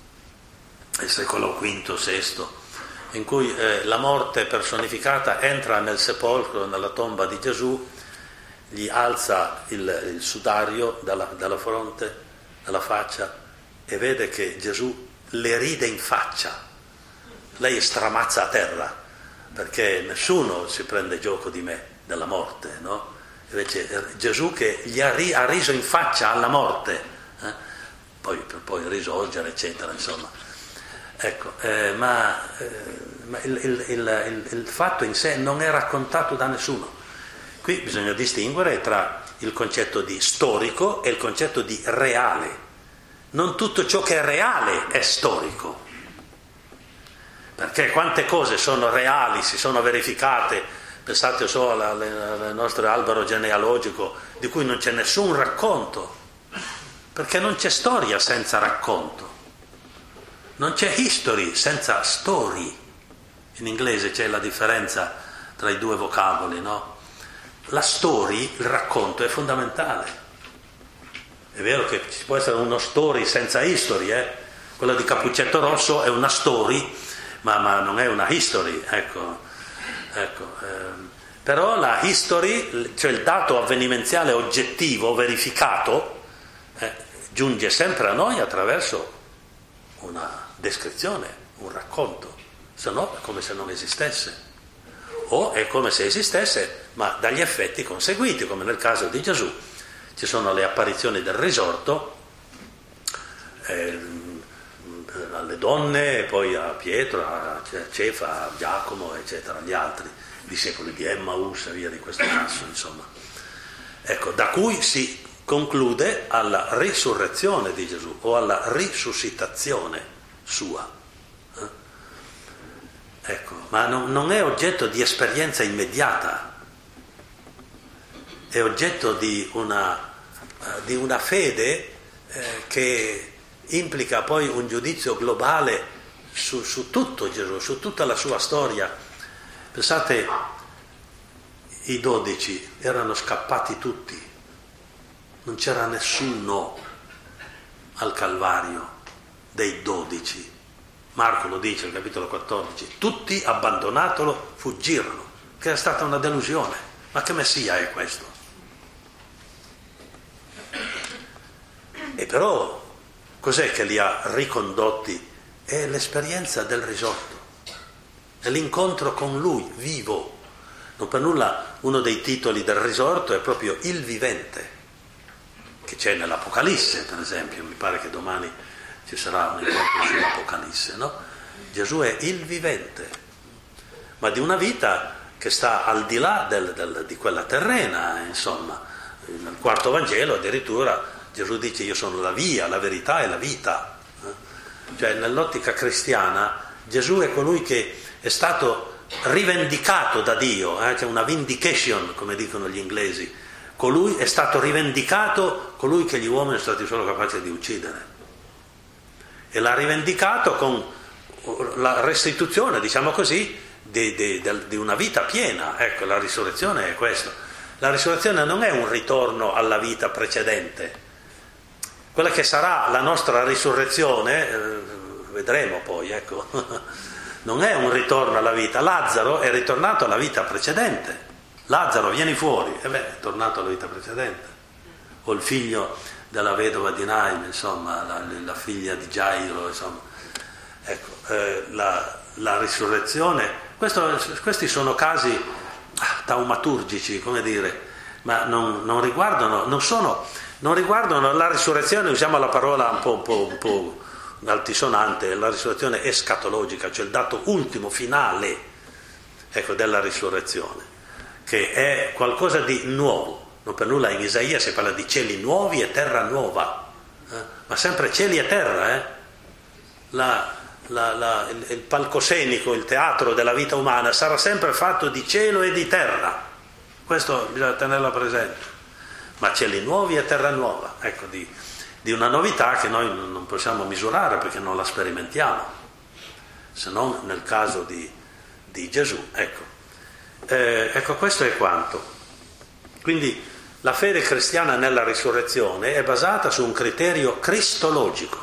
il secolo quinto, sesto, in cui eh, la morte personificata entra nel sepolcro, nella tomba di Gesù, gli alza il, il sudario dalla, dalla fronte, dalla faccia, e vede che Gesù le ride in faccia. Lei stramazza a terra, perché nessuno si prende gioco di me, della morte, no? Invece Gesù che gli ha, ri, ha riso in faccia alla morte, eh? poi per poi risorgere, eccetera, insomma. Ecco, eh, ma, eh, ma il, il, il, il fatto in sé non è raccontato da nessuno. Qui bisogna distinguere tra il concetto di storico e il concetto di reale. Non tutto ciò che è reale è storico, perché quante cose sono reali, si sono verificate, pensate solo al nostro albero genealogico di cui non c'è nessun racconto, perché non c'è storia senza racconto, non c'è history senza story. In inglese c'è la differenza tra i due vocaboli, no? La story, il racconto, è fondamentale. È vero che ci può essere uno story senza history, eh? Quella di Cappuccetto Rosso è una story, ma, ma non è una history, ecco. ecco ehm. Però la history, cioè il dato avvenimenziale oggettivo, verificato, eh, giunge sempre a noi attraverso una descrizione, un racconto, se no è come se non esistesse. O è come se esistesse, ma dagli effetti conseguiti, come nel caso di Gesù. Ci sono le apparizioni del risorto eh, alle donne, e poi a Pietro, a Cefa, a Giacomo, eccetera, agli altri discepoli di Emmaus e via di questo passo, insomma. Ecco, da cui si conclude alla risurrezione di Gesù o alla risuscitazione sua. Eh? Ecco, ma non, non è oggetto di esperienza immediata, è oggetto di una di una fede eh, che implica poi un giudizio globale su, su tutto Gesù, su tutta la sua storia. Pensate, i dodici erano scappati tutti, non c'era nessuno al Calvario, dei dodici. Marco lo dice al capitolo quattordici, tutti abbandonatolo fuggirono, che era stata una delusione. Ma che messia è questo? E però cos'è che li ha ricondotti? È l'esperienza del risorto, è l'incontro con lui vivo. Non per nulla uno dei titoli del risorto è proprio il vivente, che c'è nell'Apocalisse, per esempio. Mi pare che domani ci sarà un incontro sull'Apocalisse, no? Gesù è il vivente, ma di una vita che sta al di là del, del, di quella terrena, insomma. Nel quarto Vangelo addirittura Gesù dice: io sono la via, la verità e la vita. Cioè, nell'ottica cristiana Gesù è colui che è stato rivendicato da Dio, eh? C'è una vindication, come dicono gli inglesi. Colui è stato rivendicato, colui che gli uomini sono stati solo capaci di uccidere, e l'ha rivendicato con la restituzione, diciamo così, di, di, di una vita piena. Ecco, la risurrezione è questo. La risurrezione non è un ritorno alla vita precedente. Quella che sarà la nostra risurrezione, eh, vedremo poi, ecco. Non è un ritorno alla vita. Lazzaro è ritornato alla vita precedente. Lazzaro, vieni fuori. E beh, è tornato alla vita precedente. O il figlio della vedova di Naim, insomma, la, la figlia di Gairo, insomma. Ecco, eh, la, la risurrezione, questo, questi sono casi taumaturgici, come dire, ma non, non riguardano, non sono, non riguardano la risurrezione. Usiamo la parola un po', un po', un po' altisonante, la risurrezione escatologica, cioè il dato ultimo, finale, ecco, della risurrezione, che è qualcosa di nuovo. Non per nulla in Isaia si parla di cieli nuovi e terra nuova, eh? Ma sempre cieli e terra, eh? la, la, la, il, il palcoscenico, il teatro della vita umana sarà sempre fatto di cielo e di terra. Questo bisogna tenerlo presente. Ma cieli nuovi e terra nuova, ecco, di, di una novità che noi non possiamo misurare perché non la sperimentiamo, se non nel caso di, di Gesù. Ecco. Eh, ecco, questo è quanto. Quindi la fede cristiana nella risurrezione è basata su un criterio cristologico,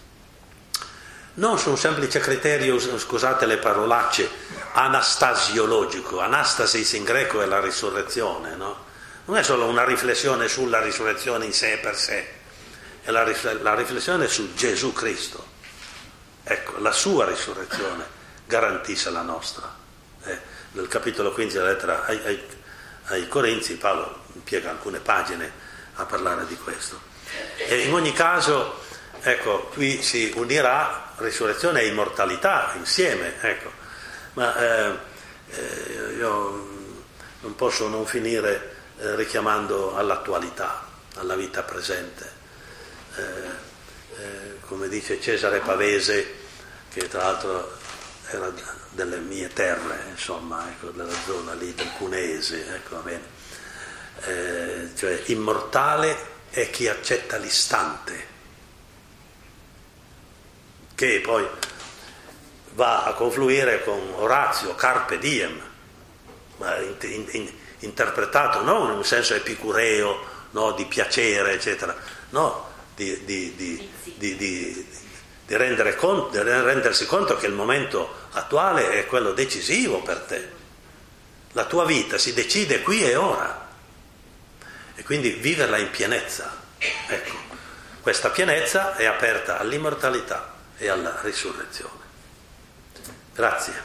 non su un semplice criterio, scusate le parolacce, anastasiologico. Anastasis in greco è la risurrezione, no? Non è solo una riflessione sulla risurrezione in sé per sé, è la, la riflessione su Gesù Cristo. Ecco, la sua risurrezione garantisce la nostra. Eh, nel capitolo quindici della lettera ai, ai, ai Corinzi Paolo impiega alcune pagine a parlare di questo. E in ogni caso, ecco, qui si unirà risurrezione e immortalità insieme, ecco. Ma eh, eh, io non posso non finire eh, richiamando all'attualità, alla vita presente. Eh, eh, come dice Cesare Pavese, che tra l'altro era delle mie terre, insomma, ecco, della zona lì del Cuneese, ecco, va bene. Eh, cioè, immortale è chi accetta l'istante, che poi va a confluire con Orazio, carpe diem, ma in, in, in, interpretato non in un senso epicureo, no, di piacere, eccetera, no, di, di, di, di, di, di, rendere conto, di rendersi conto che il momento attuale è quello decisivo per te. La tua vita si decide qui e ora, e quindi viverla in pienezza. Ecco, questa pienezza è aperta all'immortalità e alla risurrezione. Grazie.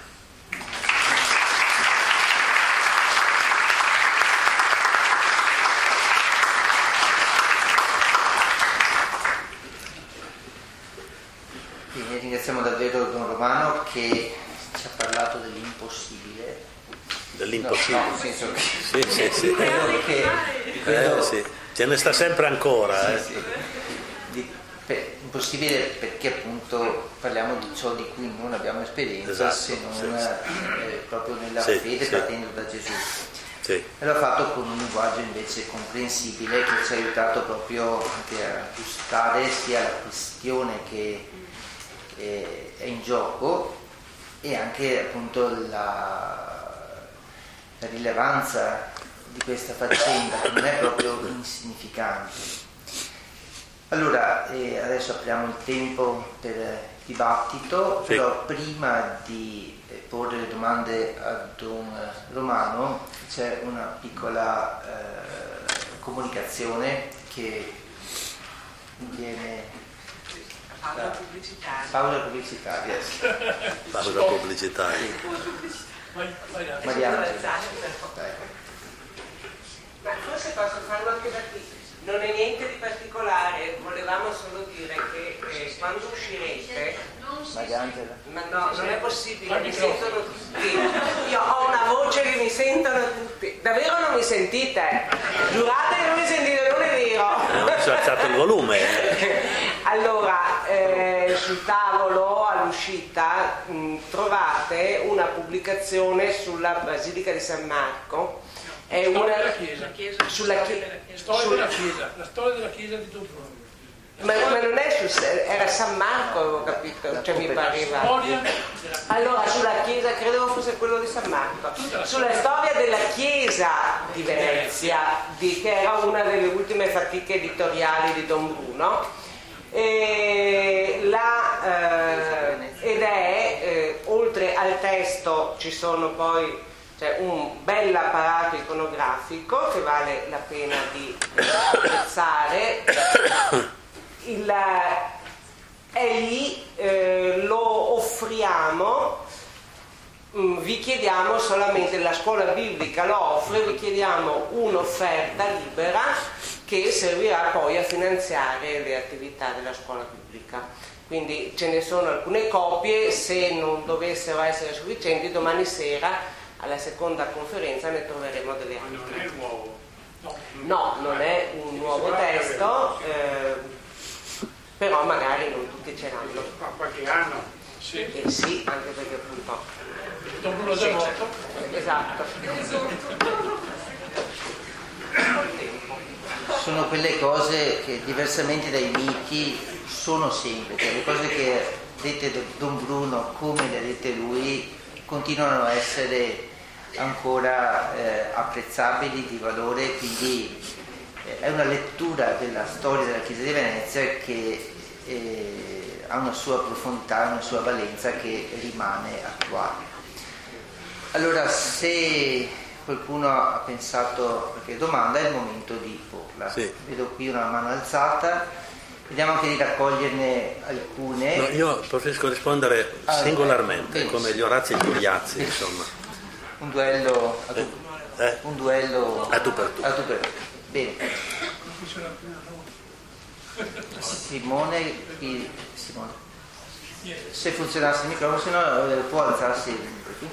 Quindi ringraziamo davvero Don Romano che ci ha parlato dell'impossibile. Dell'impossibile? No, no, nel senso che... Sì, sì, sì. Credo che... Credo... Eh, sì. Ce ne sta sempre ancora. Sì, eh. sì. Di, per, impossibile perché appunto parliamo di ciò di cui non abbiamo esperienza, esatto, se non sì, eh, proprio nella sì, fede sì. partendo da Gesù. Sì. E l'ha fatto con un linguaggio invece comprensibile che ci ha aiutato proprio anche a aggiustare sia la questione che eh, è in gioco e anche appunto la, la rilevanza di questa faccenda, che non è proprio insignificante. Allora, eh, adesso apriamo il tempo del dibattito, sì. Però prima di eh, porre le domande a Don Romano c'è una piccola eh, comunicazione che viene... Pausa pubblicitaria. Pausa pubblicitaria. Pausa pubblicitaria. Sì. Mariana. Ma forse posso farlo anche da qui. Non è niente di particolare, volevamo solo dire che eh, quando uscirete... Mariangela. Ma no, non è possibile, mi sentono tutti. Io ho una voce che mi sentono tutti. Davvero non mi sentite? Giurate che non mi sentite, non è vero? Non si è alzato il volume. Allora, eh, sul tavolo all'uscita mh, trovate una pubblicazione sulla Basilica di San Marco. È storia una della Chiesa, chiesa. Sulla chiesa. Storia Sul... della Chiesa, la storia della Chiesa di Don Bruno. Ma, ma non è su, era San Marco, avevo capito, cioè mi pareva. Storia Allora, sulla chiesa, credevo fosse quello di San Marco, sulla storia della chiesa di Venezia, di, che era una delle ultime fatiche editoriali di Don Bruno. E la, eh, ed è, eh, oltre al testo ci sono poi c'è un bel apparato iconografico che vale la pena di apprezzare. Il, è lì, eh, lo offriamo, mh, vi chiediamo solamente, la scuola biblica lo offre, vi chiediamo un'offerta libera che servirà poi a finanziare le attività della scuola biblica. Quindi ce ne sono alcune copie, se non dovessero essere sufficienti domani sera alla seconda conferenza ne troveremo delle altre. non è nuovo. No, no non è un nuovo testo, eh, però magari non tutti ce l'hanno. Ma qualche anno. Sì. Eh sì, anche perché appunto. Don Bruno è già morto. Esatto. Sono quelle cose che diversamente dai miti sono semplici, le cose che dette da Don Bruno come le ha dette lui continuano a essere ancora eh, apprezzabili, di valore, quindi eh, è una lettura della storia della Chiesa di Venezia che eh, ha una sua profondità, una sua valenza che rimane attuale. Allora, se qualcuno ha pensato a qualche domanda è il momento di porla. Sì. Vedo qui una mano alzata. Vediamo anche di raccoglierne alcune. No, io preferisco rispondere ah, singolarmente, eh, come gli Orazzi e gli Igliazzi, insomma. Un duello a tu, Eh, eh? un duello A tu per tu. a tu per tu. Bene. Simone, chi- Simone. Se funzionasse il microfono, se no eh, può alzarsi un po' più.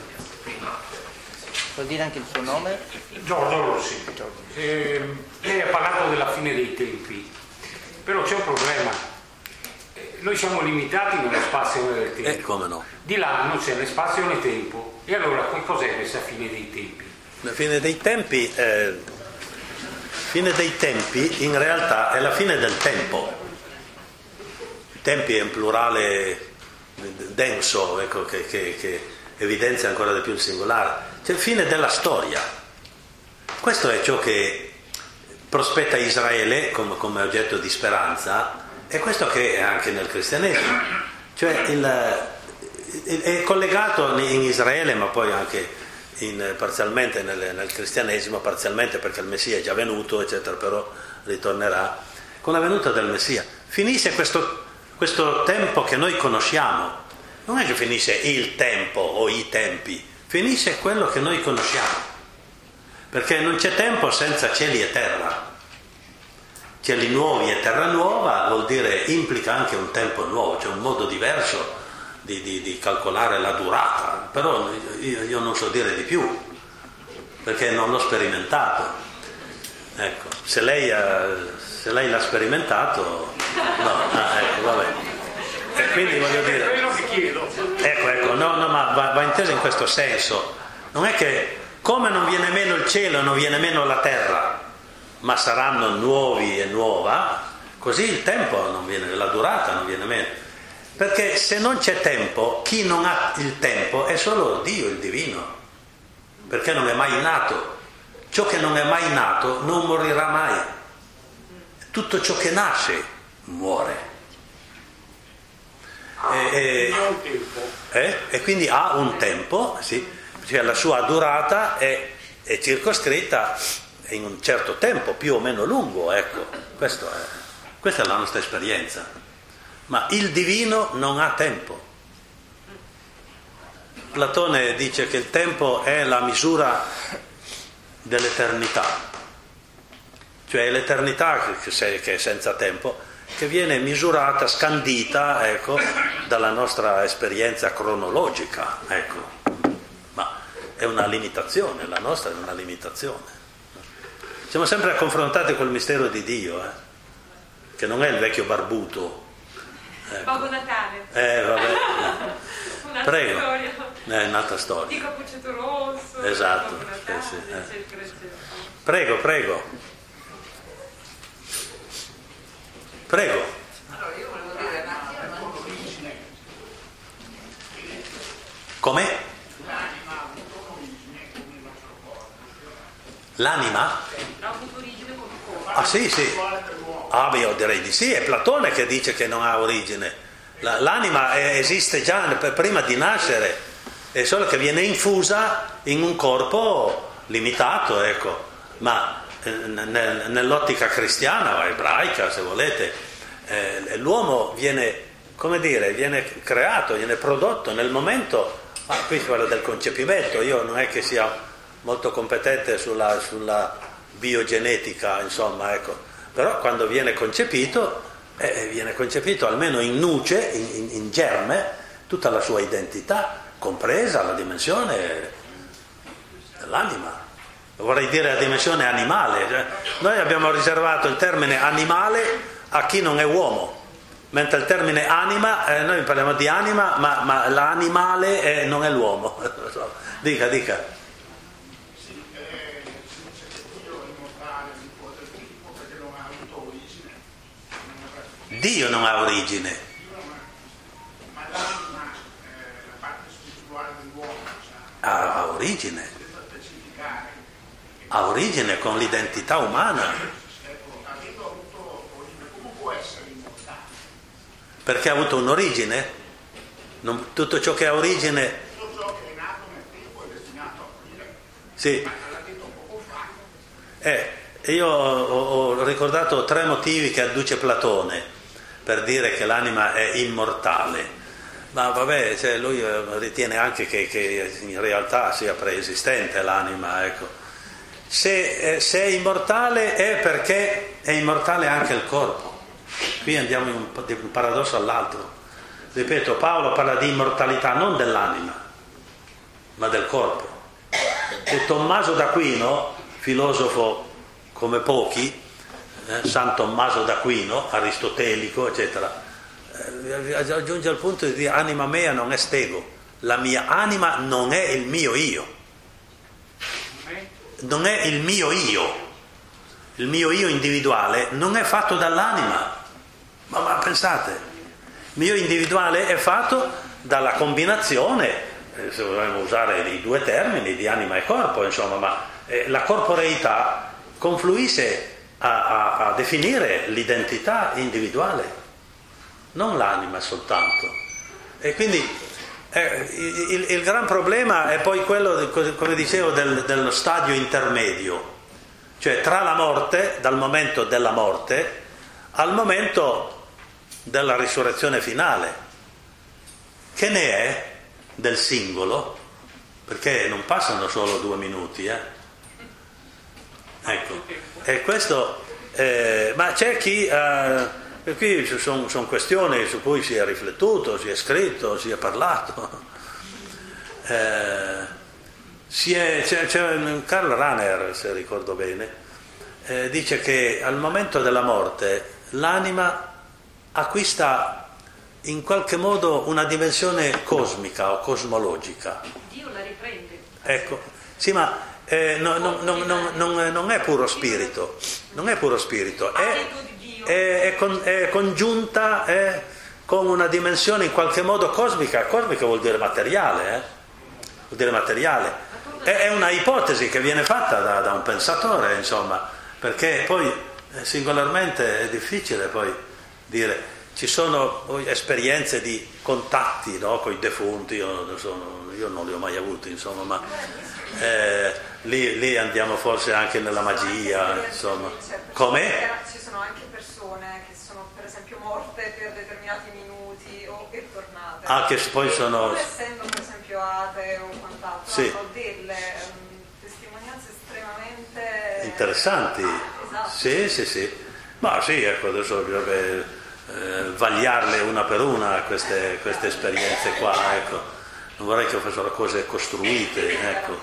Può dire anche il suo nome? Giorgio Rossi. Eh, lei ha parlato della fine dei tempi, però c'è un problema. Eh, noi siamo limitati nello spazio e nel tempo. Eh, come no? Di là non c'è né spazio né tempo. E allora che cos'è questa fine dei tempi? La fine dei tempi, eh, fine dei tempi in realtà è la fine del tempo. Tempi è un plurale denso, ecco, che, che, che evidenzia ancora di più il singolare. C'è il fine della storia. Questo è ciò che prospetta Israele come, come oggetto di speranza, e questo che è anche nel cristianesimo. Cioè il, il, è collegato in Israele, ma poi anche in, parzialmente nel, nel cristianesimo, parzialmente perché il Messia è già venuto, eccetera, però ritornerà. Con la venuta del Messia finisce questo questo tempo che noi conosciamo. Non è che finisce il tempo o i tempi, finisce quello che noi conosciamo, perché non c'è tempo senza cieli e terra. Cieli nuovi e terra nuova vuol dire, implica anche un tempo nuovo, cioè un modo diverso di, di, di calcolare la durata, però io, io non so dire di più perché non l'ho sperimentato. Ecco, se lei ha, se lei l'ha sperimentato, no, ah, ecco, vabbè. E quindi voglio dire, ecco, ecco, no, no, ma va, va inteso in questo senso. Non è che come non viene meno il cielo, non viene meno la terra, ma saranno nuovi e nuova, così il tempo non viene, la durata non viene meno. Perché se non c'è tempo, chi non ha il tempo è solo Dio, il divino, perché non è mai nato. Ciò che non è mai nato non morirà mai. tutto ciò che nasce muore. E, e, eh? e quindi ha un tempo, sì, cioè la sua durata è, è circoscritta in un certo tempo, più o meno lungo, ecco, questo è, questa è la nostra esperienza. Ma il divino non ha tempo. Platone dice che il tempo è la misura dell'eternità, cioè l'eternità che è senza tempo, che viene misurata, scandita, ecco, dalla nostra esperienza cronologica, ecco. Ma è una limitazione, la nostra è una limitazione. Siamo sempre confrontati col mistero di Dio, eh? Che non è il vecchio barbuto. Ecco. Babbo Natale. Eh, vabbè. Un'altra Prego. storia. È un'altra storia. Di Cappuccetto Rosso. Esatto. Babbo Natale, Sì, sì, eh. c'è il crescere. Prego, prego. Prego. Allora io volevo dire un attimo l'origine. Come? L'anima ha avuto un'origine come il nostro corpo. L'anima? Ha avuto origine come corpo. Ah sì, sì. Ah, beh, io direi di sì, è Platone che dice che non ha origine. La, l'anima è, esiste già prima di nascere, è solo che viene infusa in un corpo limitato, ecco. Ma eh, nel, nell'ottica cristiana o ebraica, se volete, eh, l'uomo viene, come dire, viene creato, viene prodotto nel momento, ma qui si parla del concepimento, io non è che sia molto competente sulla, sulla biogenetica, insomma, ecco. Però quando viene concepito, eh, viene concepito almeno in nuce, in, in, in germe, tutta la sua identità, compresa la dimensione dell'anima. Vorrei dire la dimensione animale. Cioè, noi abbiamo riservato il termine animale a chi non è uomo, mentre il termine anima, eh, noi parliamo di anima, ma, ma l'animale eh, non è l'uomo. Dica, dica. Dio non ha origine. Ma l'anima, la parte spirituale dell'uomo, ha, ha origine. Ha origine con l'identità umana. Avendo avuto origine, come può essere immortale? Perché ha avuto un'origine? Non, tutto ciò che ha origine. Tutto ciò che è nato nel tempo è destinato a morire. Sì. Ma l'ha detto poco fa. Eh, io ho, ho ricordato tre motivi che adduce Platone per dire che l'anima è immortale, ma vabbè, cioè lui ritiene anche che, che in realtà sia preesistente l'anima, ecco. Se, eh, se è immortale è perché è immortale anche il corpo. Qui andiamo in un, di un paradosso all'altro. Ripeto, Paolo parla di immortalità non dell'anima, ma del corpo. E Tommaso d'Aquino, filosofo come pochi, Eh, San Tommaso d'Aquino, aristotelico, eccetera, eh, aggiunge al punto di dire: anima mea non è stego, la mia anima non è il mio io, non è il mio io, il mio io individuale non è fatto dall'anima, ma, ma pensate, il mio individuale è fatto dalla combinazione, eh, se vogliamo usare i due termini, di anima e corpo, insomma, ma eh, la corporeità confluisce A, a, a definire l'identità individuale, non l'anima soltanto. E quindi eh, il, il gran problema è poi quello, come dicevo, del, dello stadio intermedio, cioè tra la morte, dal momento della morte al momento della risurrezione finale. Che ne è del singolo? Perché non passano solo due minuti, eh? Ecco, e questo, eh, ma c'è chi, eh, per qui sono, sono questioni su cui si è riflettuto, si è scritto, si è parlato. Eh, si è, c'è, c'è Karl Rahner, se ricordo bene, eh, dice che al momento della morte l'anima acquista in qualche modo una dimensione cosmica o cosmologica. Dio la riprende. Ecco, sì, ma Eh, no, no, no, no, non, non è puro spirito, non è puro spirito, è, è, è, con, è congiunta è con una dimensione in qualche modo cosmica. Cosmica vuol dire materiale, eh? Vuol dire materiale. È, è una ipotesi che viene fatta da, da un pensatore, insomma, perché poi eh, singolarmente è difficile poi dire. Ci sono poi esperienze di contatti, no, con i defunti, io non, sono, io non li ho mai avuti, insomma, ma eh, lì, lì andiamo forse anche nella magia, insomma. Come? Ci sono anche persone che sono per esempio morte per determinati minuti o e tornate. Ah, che poi sono... Pur essendo per esempio atee o quant'altro, sì, hanno delle um, testimonianze estremamente interessanti. Ah, esatto. Sì, sì, sì. Ma sì, ecco, adesso bisognerebbe eh, vagliarle una per una queste, queste esperienze qua, ecco. Non vorrei che fossero cose costruite, ecco.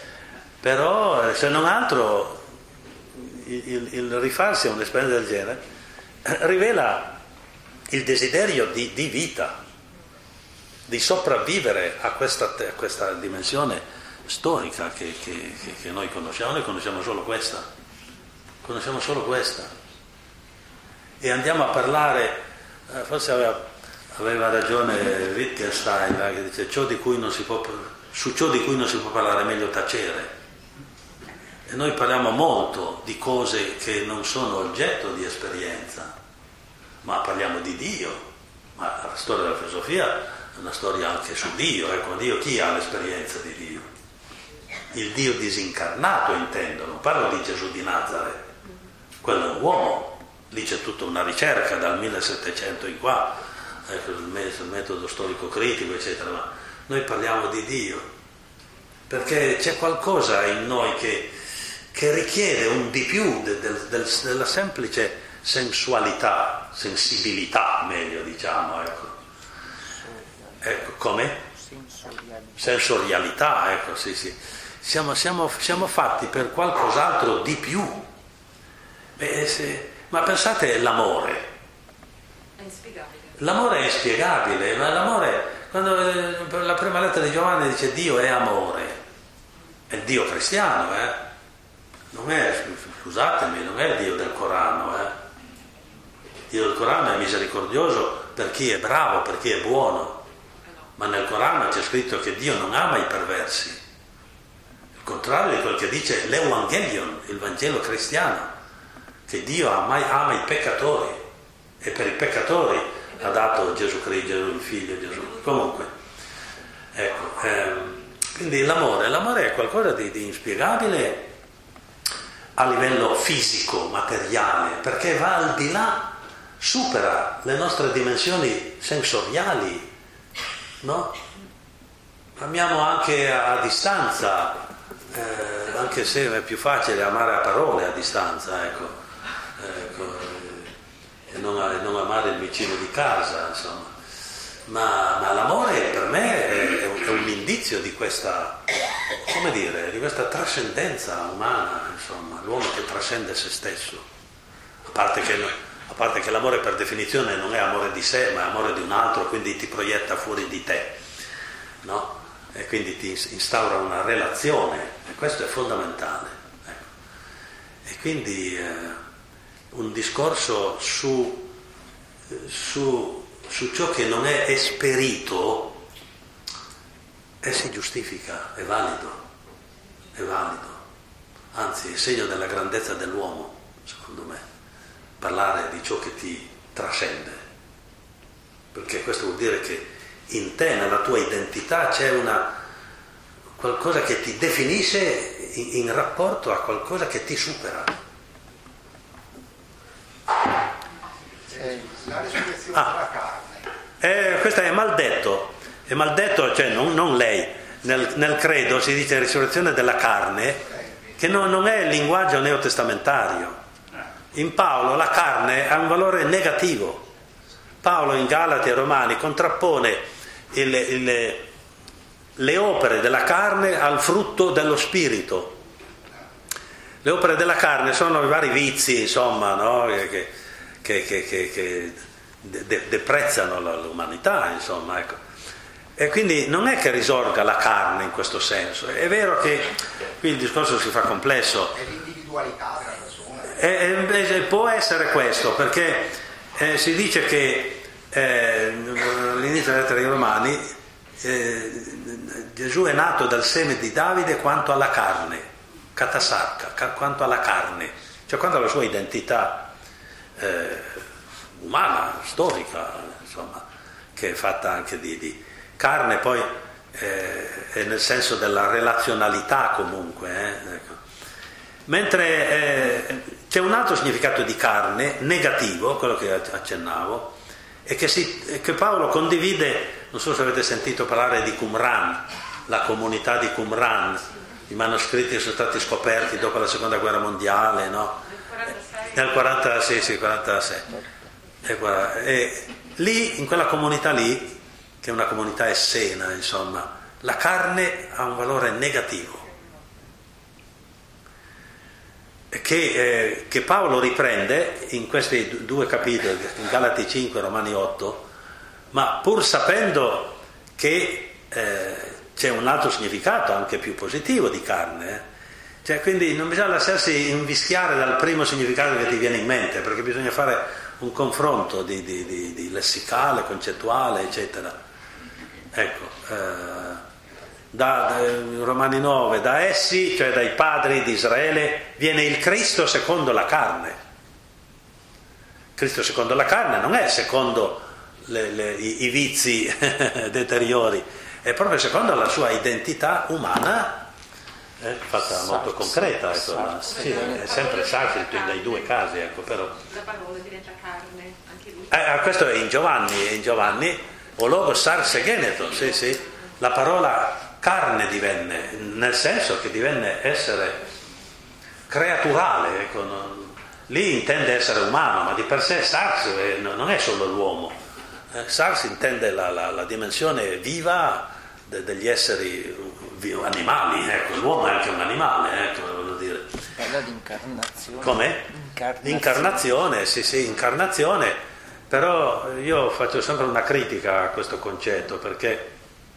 Però, se non altro, il, il, il rifarsi a un'esperienza del genere eh, rivela il desiderio di, di vita, di sopravvivere a questa, a questa dimensione storica che, che, che, che noi conosciamo. Noi conosciamo solo questa, conosciamo solo questa. E andiamo a parlare, eh, forse aveva, aveva ragione Wittgenstein, eh, che dice ciò di cui non si può, su ciò di cui non si può parlare è meglio tacere. E noi parliamo molto di cose che non sono oggetto di esperienza, ma parliamo di Dio. Ma la storia della filosofia è una storia anche su Dio. Ecco, Dio, chi ha l'esperienza di Dio? Il Dio disincarnato, intendo, non parlo di Gesù di Nazareth, quello è un uomo. Lì c'è tutta una ricerca dal millesettecento in qua, ecco, il metodo storico critico, eccetera, ma noi parliamo di Dio, perché c'è qualcosa in noi che, che richiede un di più de, de, de, della semplice sensualità, sensibilità, meglio diciamo, ecco. Ecco, come? Sensorialità, ecco, sì, sì. Siamo, siamo, siamo fatti per qualcos'altro di più. Beh, se, ma pensate l'amore. È inspiegabile. L'amore è inspiegabile, ma l'amore, quando eh, la prima lettera di Giovanni dice Dio è amore, è il Dio cristiano, eh? Non è, scusatemi, non è il Dio del Corano, eh? Il Dio del Corano è misericordioso per chi è bravo, per chi è buono, ma nel Corano c'è scritto che Dio non ama i perversi, il contrario di quel che dice l'Evangelion, il Vangelo cristiano, che Dio ama, ama i peccatori, e per i peccatori ha dato Gesù Cristo, il figlio Gesù. Comunque, ecco, ehm, quindi l'amore, l'amore è qualcosa di, di inspiegabile a livello fisico, materiale, perché va al di là, supera le nostre dimensioni sensoriali, no? Amiamo anche a, a distanza, eh, anche se è più facile amare a parole a distanza, ecco. Ecco, e non, non amare il vicino di casa, insomma, ma, ma l'amore per me è, è, un, è un indizio di questa, come dire, di questa trascendenza umana, insomma, l'uomo che trascende se stesso, a parte che, a parte che l'amore per definizione non è amore di sé, ma è amore di un altro, quindi ti proietta fuori di te, no? E quindi ti instaura una relazione, e questo è fondamentale, ecco. E quindi eh, un discorso su, su, su ciò che non è esperito e si giustifica, è valido, è valido, anzi è segno della grandezza dell'uomo, secondo me, parlare di ciò che ti trascende, perché questo vuol dire che in te, nella tua identità, c'è una qualcosa che ti definisce in, in rapporto a qualcosa che ti supera. La resurrezione Ah. della carne. Eh, questo è maldetto, è maldetto, cioè non, non lei, nel, nel credo si dice risurrezione della carne, che no, non è il linguaggio neotestamentario. In Paolo la carne ha un valore negativo. Paolo in Galati e Romani contrappone il, il, le opere della carne al frutto dello spirito. Le opere della carne sono i vari vizi, insomma, no? che, che, che, che, che de, deprezzano l'umanità, insomma, ecco. E quindi non è che risorga la carne in questo senso. È vero che qui il discorso si fa complesso. È l'individualità della persona. E, e, può essere questo, perché eh, si dice che eh, all'inizio della lettera ai Romani eh, Gesù è nato dal seme di Davide quanto alla carne, catasarca, quanto alla carne, cioè quanto alla sua identità. eh, umana, storica, insomma, che è fatta anche di, di carne, poi eh, è nel senso della relazionalità comunque. Eh, ecco. Mentre eh, c'è un altro significato di carne, negativo, quello che accennavo, e che, si, che Paolo condivide, non so se avete sentito parlare di Qumran, la comunità di Qumran, i manoscritti sono stati scoperti dopo la seconda guerra mondiale, no? Nel quarantasei, sì, quarantasei. E, e lì, in quella comunità lì, che è una comunità essena, insomma, la carne ha un valore negativo, che, eh, che Paolo riprende in questi due capitoli, in Galati cinque, Romani otto, ma pur sapendo che eh, c'è un altro significato anche più positivo di carne, eh. Cioè, quindi non bisogna lasciarsi invischiare dal primo significato che ti viene in mente, perché bisogna fare un confronto di, di, di, di lessicale, concettuale, eccetera. Ecco, eh, da, da Romani nove, da essi, cioè dai padri di Israele, viene il Cristo secondo la carne. Cristo secondo la carne non è secondo le, le, i, i vizi deteriori, è proprio secondo la sua identità umana, eh, fatta molto concreta. Ecco, la, sì, è sempre sarsi nei due casi, ecco, però. La parola diventa carne, anche lui. Eh, questo è in Giovanni, in Giovanni, o logo sarse geneto, sì, sì, la parola carne divenne, nel senso che divenne essere creaturale, ecco, non, lì intende essere umano, ma di per sé sars non è solo l'uomo, eh, sars intende la, la, la dimensione viva de, degli esseri animali, ecco, l'uomo è anche un animale, ecco, voglio dire. Parla di incarnazione. Come? Incarnazione. Incarnazione, sì, sì, incarnazione, però io faccio sempre una critica a questo concetto, perché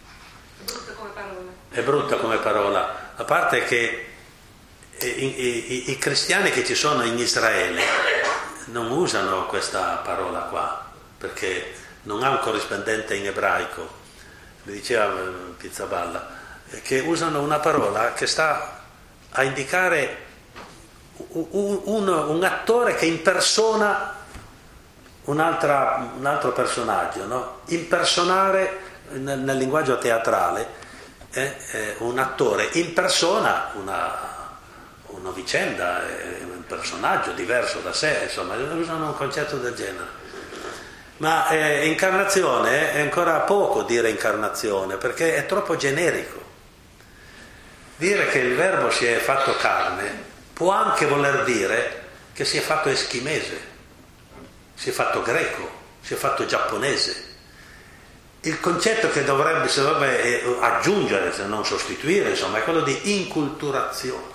è brutta come parola, a parte che i, i, i cristiani che ci sono in Israele non usano questa parola qua, perché non ha un corrispondente in ebraico, mi diceva Pizzaballa, che usano una parola che sta a indicare un, un, un attore che impersona un'altra, un altro personaggio, no? Impersonare nel, nel linguaggio teatrale, eh, eh, un attore impersona una, una vicenda, eh, un personaggio diverso da sé, insomma, usano un concetto del genere. Ma eh, incarnazione è ancora poco dire incarnazione, perché è troppo generico. Dire che il verbo si è fatto carne può anche voler dire che si è fatto eschimese, si è fatto greco, si è fatto giapponese. Il concetto che dovrebbe, si dovrebbe aggiungere, se non sostituire, insomma, è quello di inculturazione.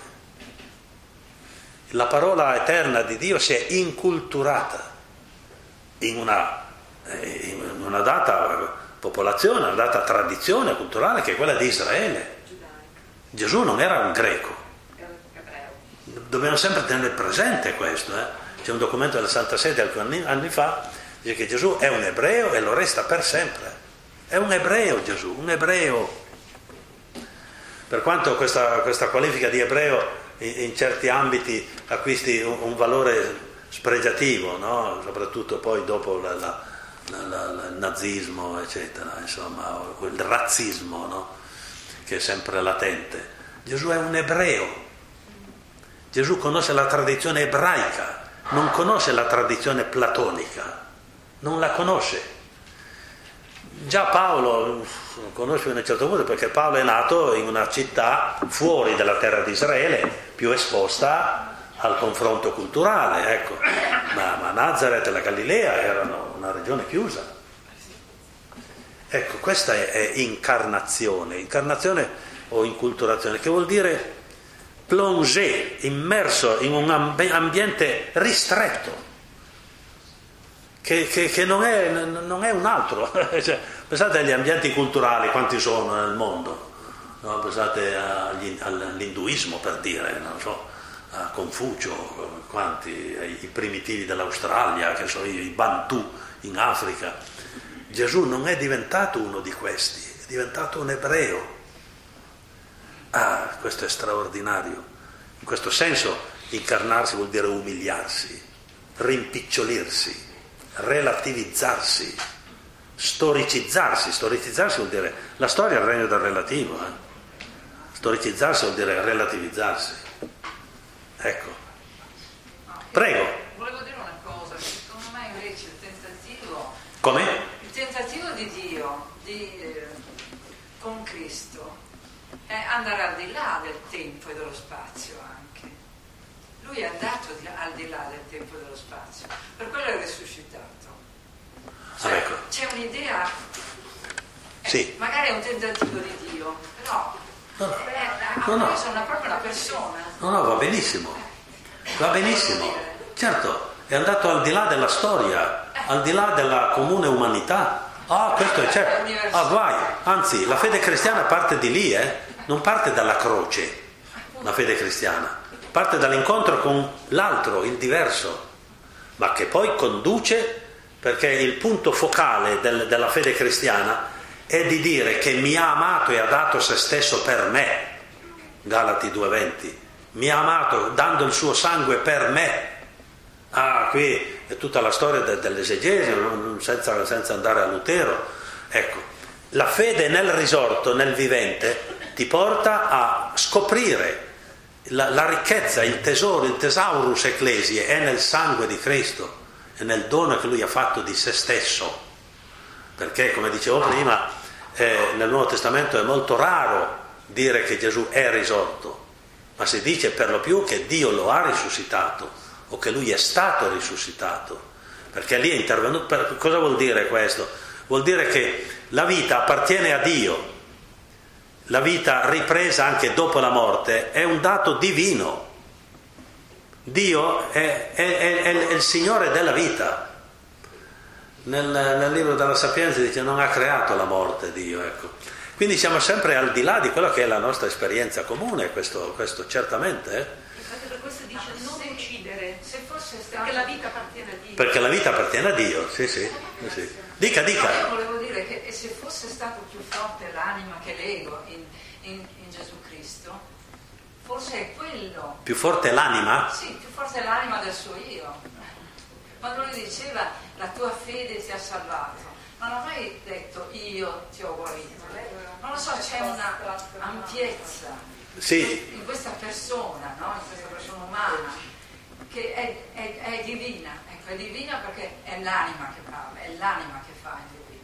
La parola eterna di Dio si è inculturata in una, in una data popolazione, una data tradizione culturale che è quella di Israele. Gesù non era un greco. Dobbiamo sempre tenere presente questo. Eh? C'è un documento della Santa Sede alcuni anni fa, dice che Gesù è un ebreo e lo resta per sempre. È un ebreo Gesù, un ebreo. Per quanto questa, questa qualifica di ebreo in, in certi ambiti acquisti un, un valore spregiativo, no? Soprattutto poi dopo la, la, la, la, il nazismo, eccetera, insomma, o il razzismo, no? Che è sempre latente. Gesù è un ebreo. Gesù conosce la tradizione ebraica, non conosce la tradizione platonica, non la conosce. Già Paolo lo conosce in un certo modo, perché Paolo è nato in una città fuori dalla terra di Israele, più esposta al confronto culturale, ecco. Ma, ma Nazareth e la Galilea erano una regione chiusa. Ecco, questa è, è incarnazione, incarnazione o inculturazione, che vuol dire plongé, immerso in un ambiente ristretto, che, che, che non, è, non è un altro. Cioè, pensate agli ambienti culturali, quanti sono nel mondo, no? Pensate agli, all'induismo, per dire, non so, a Confucio, quanti, i primitivi dell'Australia, che sono i Bantu in Africa. Gesù non è diventato uno di questi, è diventato un ebreo. Ah, questo è straordinario. In questo senso incarnarsi vuol dire umiliarsi, rimpicciolirsi, relativizzarsi, storicizzarsi. Storicizzarsi vuol dire, la storia è il regno del relativo, eh? Storicizzarsi vuol dire relativizzarsi. Ecco. Prego. Volevo dire una cosa, secondo me invece il tentativo... Come? Il tentativo di Dio di, eh, con Cristo è andare al di là del tempo e dello spazio anche. Lui è andato di, al di là del tempo e dello spazio, per quello è risuscitato. Cioè, ah, ecco. C'è un'idea, eh, sì. magari è un tentativo di Dio, però no, no. è, no, no. Una, proprio una persona. No, no, va benissimo, va benissimo. Certo, è andato al di là della storia, al di là della comune umanità. Ah, questo è certo. Ah, guai. Anzi, la fede cristiana parte di lì, eh? Non parte dalla croce, la fede cristiana. Parte dall'incontro con l'altro, il diverso, ma che poi conduce, perché il punto focale del, della fede cristiana è di dire che mi ha amato e ha dato se stesso per me. Galati due venti. Mi ha amato dando il suo sangue per me. Ah, qui è tutta la storia de, dell'esegesi, senza, senza andare a Lutero. Ecco, la fede nel risorto, nel vivente, ti porta a scoprire la, la ricchezza, il tesoro, il thesaurus ecclesiae è nel sangue di Cristo, è nel dono che Lui ha fatto di se stesso. Perché, come dicevo prima, eh, nel Nuovo Testamento è molto raro dire che Gesù è risorto, ma si dice per lo più che Dio lo ha risuscitato o che Lui è stato risuscitato, perché lì è intervenuto. Per, cosa vuol dire questo? Vuol dire che la vita appartiene a Dio, la vita ripresa anche dopo la morte è un dato divino. Dio è, è, è, è il Signore della vita. Nel, nel libro della Sapienza dice non ha creato la morte Dio, ecco. Quindi siamo sempre al di là di quello che è la nostra esperienza comune, questo, questo certamente. Eh? Infatti per questo dice non uccidere, se fosse stato... perché la vita appartiene a Dio. Perché la vita appartiene a Dio, sì, sì. sì. Dica, dica. No, io volevo dire che se fosse stato più forte l'anima che l'ego in, in, in Gesù Cristo, forse è quello. Più forte l'anima? Sì, più forte l'anima del suo io. Quando lui diceva la tua fede ti ha salvato, non ha mai detto io ti ho guarito. Non lo so, c'è una ampiezza sì. in questa persona, no? In questa persona umana, che è, è, è divina. Ecco, è divina perché è l'anima che parla, è l'anima che fa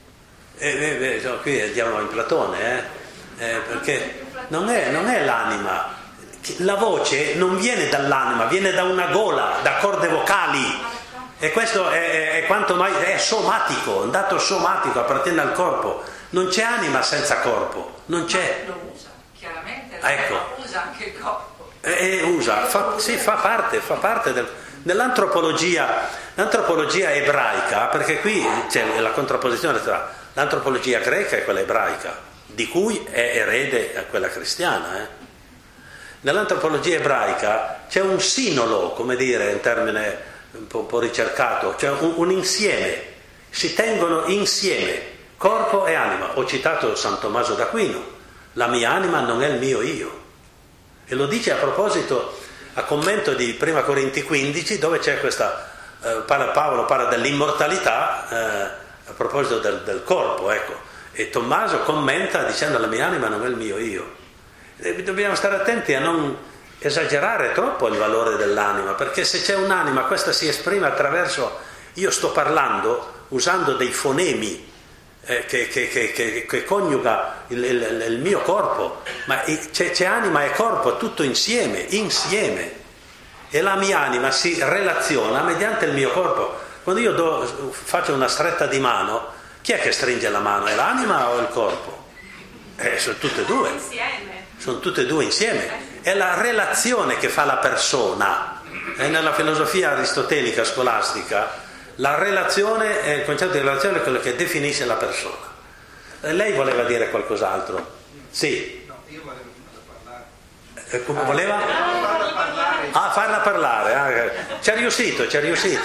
in divino. Eh, eh, no, qui andiamo in Platone, eh? Eh, perché non è, non è l'anima. La voce non viene dall'anima, viene da una gola, da corde vocali. E questo è, è quanto mai è somatico, un dato somatico, appartiene al corpo. Non c'è anima senza corpo, non c'è. Ma lo usa, chiaramente, ecco. usa anche il corpo. E usa, fa, sì, fa parte, fa parte del, dell'antropologia, l'antropologia ebraica, perché qui c'è la contrapposizione tra l'antropologia greca e quella ebraica, di cui è erede quella cristiana. Eh. Nell'antropologia ebraica c'è un sinolo, come dire, in termine un po', un po' ricercato, cioè un, un insieme, si tengono insieme corpo e anima. Ho citato San Tommaso d'Aquino, la mia anima non è il mio io, e lo dice a proposito, a commento di Prima Corinti quindici, dove c'è questa eh, parla, Paolo parla dell'immortalità eh, a proposito del, del corpo, ecco, e Tommaso commenta dicendo la mia anima non è il mio io. E dobbiamo stare attenti a non esagerare troppo il valore dell'anima, perché se c'è un'anima questa si esprime attraverso, io sto parlando usando dei fonemi eh, che, che, che, che, che coniuga il, il, il mio corpo, ma c'è, c'è anima e corpo tutto insieme, insieme, e la mia anima si relaziona mediante il mio corpo. Quando io do, faccio una stretta di mano, chi è che stringe la mano? È l'anima o il corpo? Eh, sono tutte e due. Insieme. Sono tutte e due insieme. È la relazione che fa la persona. E nella filosofia aristotelica scolastica la relazione, il concetto di relazione è quello che definisce la persona. E lei voleva dire qualcos'altro? Sì. No, io volevo farla parlare. Eh, come voleva? Farla parlare. Ah, farla parlare. Ah, ci è riuscito, ci è riuscito.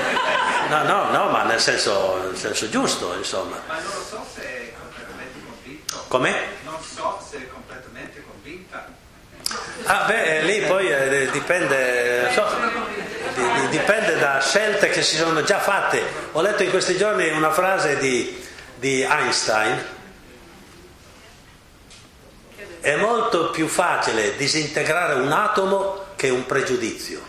No, no, no, ma nel senso, nel senso giusto, insomma. Ma non lo so se è completamente convinto. Come? Non so se è completamente convinta. Ah beh, lì poi eh, dipende, so, di, di, dipende da scelte che si sono già fatte. Ho letto in questi giorni una frase di, di Einstein: è molto più facile disintegrare un atomo che un pregiudizio.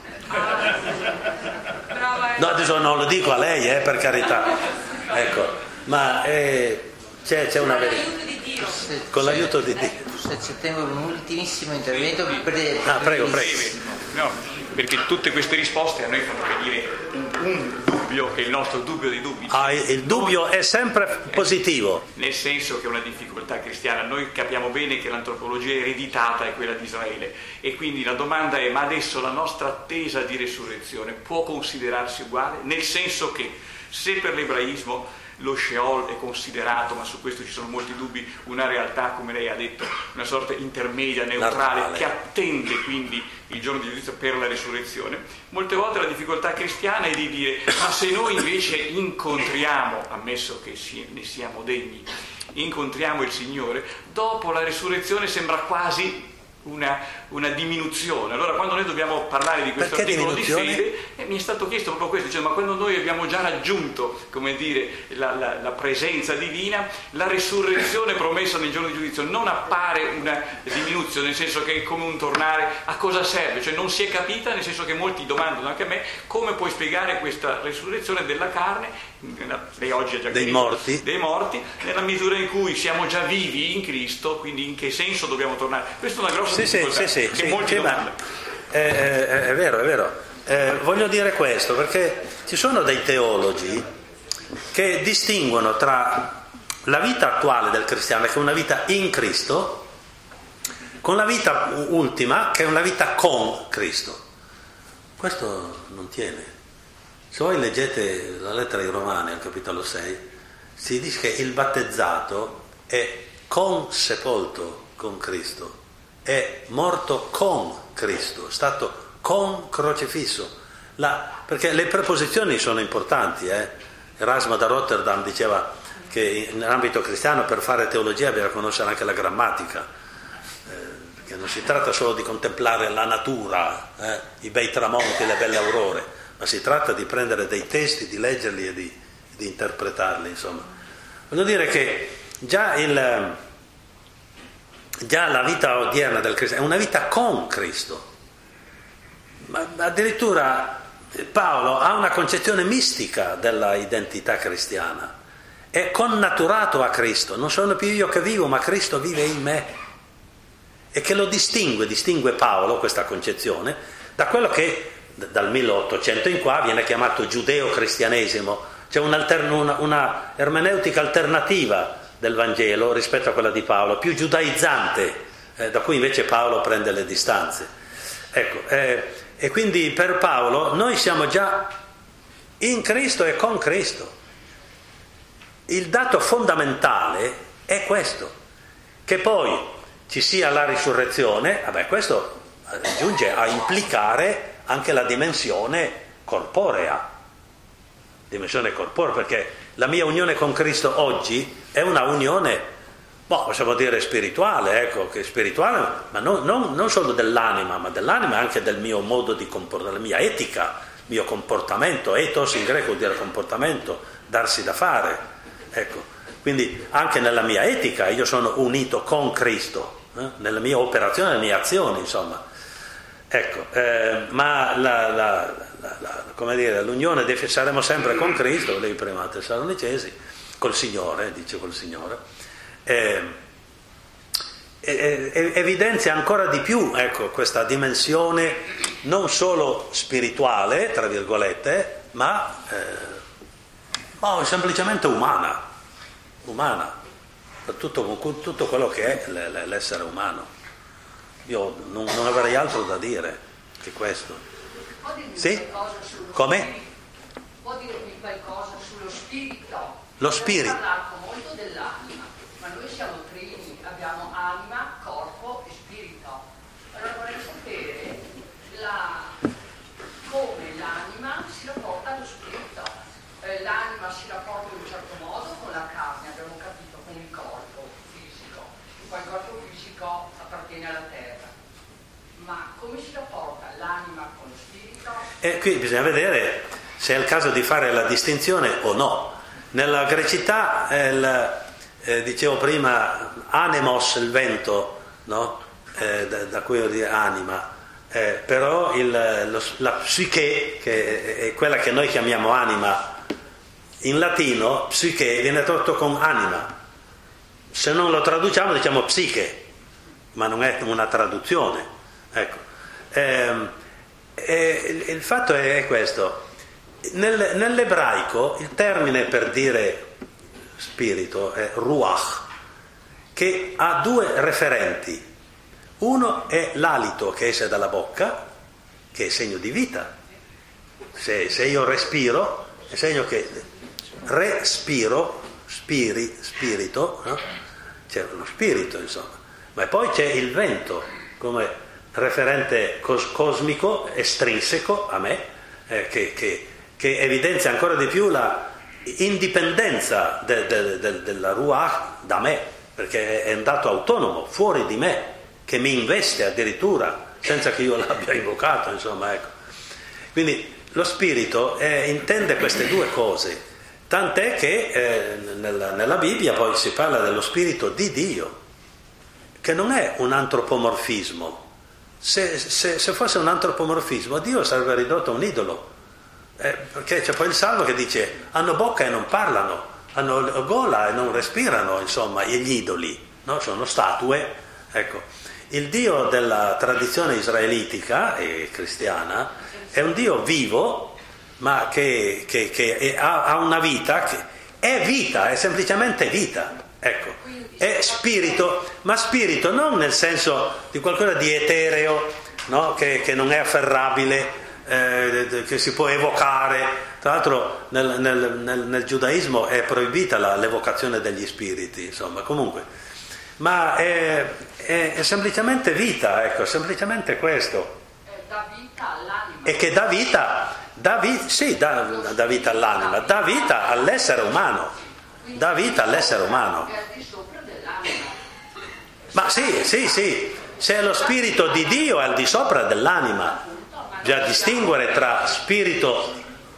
No, adesso non lo dico a lei, eh, per carità, ecco, ma eh, c'è, c'è una verità. Con l'aiuto di Dio. Se ci tengo un ultimissimo intervento, prego. Ah, prego, prego. No, perché tutte queste risposte a noi fanno venire un, un dubbio, che è il nostro dubbio dei dubbi. Ah, il dubbio è sempre positivo. Nel senso che è una difficoltà cristiana. Noi capiamo bene che l'antropologia ereditata è quella di Israele, e quindi la domanda è: ma adesso la nostra attesa di resurrezione può considerarsi uguale? Nel senso che se per l'ebraismo lo Sheol è considerato, ma su questo ci sono molti dubbi, una realtà, come lei ha detto, una sorta intermedia, neutrale, Normale, che attende quindi il giorno di giudizio per la resurrezione. Molte volte la difficoltà cristiana è di dire: ma se noi invece incontriamo, ammesso che ne siamo degni, incontriamo il Signore, dopo la resurrezione sembra quasi Una, una diminuzione. Allora, quando noi dobbiamo parlare di questo Perché articolo di diminuzione? fede, eh, mi è stato chiesto proprio questo, cioè, ma quando noi abbiamo già raggiunto, come dire, la, la, la presenza divina, la resurrezione promessa nel giorno di giudizio non appare una diminuzione, nel senso che è come un tornare. A cosa serve? Cioè non si è capita, nel senso che molti domandano anche a me: come puoi spiegare questa resurrezione della carne, lei oggi ha già dei capito, morti dei morti, nella misura in cui siamo già vivi in Cristo, quindi in che senso dobbiamo tornare? Questa è una grossa sì, sì, sì, sì, che sì, molti sì, ma, eh, eh, è vero, è vero. Eh, voglio dire questo perché ci sono dei teologi che distinguono tra la vita attuale del cristiano, che è una vita in Cristo, con la vita ultima, che è una vita con Cristo. Questo non tiene. Se voi leggete la lettera ai Romani al capitolo sei, si dice che il battezzato è consepolto con Cristo, è morto con Cristo, è stato con crocifisso. La, perché le preposizioni sono importanti. Eh? Erasmo da Rotterdam diceva che in ambito cristiano per fare teologia bisogna conoscere anche la grammatica, eh, perché non si tratta solo di contemplare la natura, eh, i bei tramonti, le belle aurore, ma si tratta di prendere dei testi, di leggerli e di, di interpretarli, insomma. Voglio dire che già, il, già la vita odierna del cristiano è una vita con Cristo, ma addirittura Paolo ha una concezione mistica della identità cristiana, è connaturato a Cristo, non sono più io che vivo, ma Cristo vive in me, e che lo distingue, distingue Paolo, questa concezione, da quello che dal milleottocento in qua viene chiamato giudeo-cristianesimo. C'è una, una, una ermeneutica alternativa del Vangelo rispetto a quella di Paolo, più giudaizzante, eh, da cui invece Paolo prende le distanze. Ecco, eh, e quindi per Paolo noi siamo già in Cristo e con Cristo. Il dato fondamentale è questo, che poi ci sia la risurrezione. Vabbè, questo giunge a implicare anche la dimensione corporea, dimensione corporea, perché la mia unione con Cristo oggi è una unione, boh, possiamo dire spirituale, ecco, che spirituale, ma non, non, non solo dell'anima, ma dell'anima e anche del mio modo di comportare, la mia etica, il mio comportamento. Ethos in greco vuol dire comportamento, darsi da fare, ecco, quindi anche nella mia etica io sono unito con Cristo, eh? nella mia operazione, nelle mie azioni, insomma. Ecco, eh, ma la, la, la, la, come dire, l'unione deve, saremo sempre con Cristo, lei prima Tessalonicesi, col Signore, dice col Signore, eh, eh, eh, evidenzia ancora di più, ecco, questa dimensione non solo spirituale, tra virgolette, ma eh, oh, semplicemente umana, umana, per tutto, tutto quello che è l'essere umano. Io non, non avrei altro da dire che questo. Può dirmi Sì? qualcosa sullo Come? spirito? Può dirmi qualcosa sullo spirito? Lo spirito. Ho parlato molto dell'anima, ma noi siamo trini, abbiamo anima, corpo e spirito. Allora vorrei sapere la, come l'anima si rapporta allo spirito. Eh, l'anima si rapporta in un certo modo con la carne, abbiamo capito, con il corpo fisico. Poi il corpo fisico appartiene alla terra. Ma E qui bisogna vedere se è il caso di fare la distinzione o no. Nella grecità, il, eh, dicevo prima, anemos, il vento, no? eh, da, da cui dire anima, eh, però il, lo, la psiche, che è quella che noi chiamiamo anima, in latino psiche viene tradotto con anima. Se non lo traduciamo diciamo psiche, ma non è una traduzione. Ecco. Eh, eh, il fatto è questo. Nel, nell'ebraico il termine per dire spirito è ruach, che ha due referenti. Uno è l'alito che esce dalla bocca, che è segno di vita. Se, se io respiro, è segno che respiro, spiri, spirito, no? C'è lo spirito, insomma. Ma poi c'è il vento come referente cos- cosmico, estrinseco a me, eh, che, che, che evidenzia ancora di più la indipendenza de, de, de, della Ruach da me, perché è un dato autonomo, fuori di me, che mi investe addirittura, senza che io l'abbia invocato, insomma, ecco. Quindi lo spirito eh, intende queste due cose, tant'è che eh, nella, nella Bibbia poi si parla dello spirito di Dio, che non è un antropomorfismo. Se, se, se fosse un antropomorfismo, Dio sarebbe ridotto a un idolo, eh, perché c'è poi il Salmo che dice hanno bocca e non parlano, hanno gola e non respirano, insomma, gli idoli, no? Sono statue. Ecco, il Dio della tradizione israelitica e cristiana è un Dio vivo, ma che, che, che è, ha, ha una vita, che è vita, è semplicemente vita, ecco, è spirito, ma spirito non nel senso di qualcosa di etereo, no? che, che non è afferrabile, eh, che si può evocare. Tra l'altro nel, nel, nel, nel giudaismo è proibita la, l'evocazione degli spiriti, insomma, comunque, ma è, è, è semplicemente vita, ecco, semplicemente questo. Dà vita all'anima. E che dà vita, dà vi- sì, dà, dà vita all'anima, dà vita all'essere umano, dà vita all'essere umano. È al di sopra dell'anima. Ma sì, sì, sì, se lo spirito di Dio è al di sopra dell'anima, bisogna distinguere tra spirito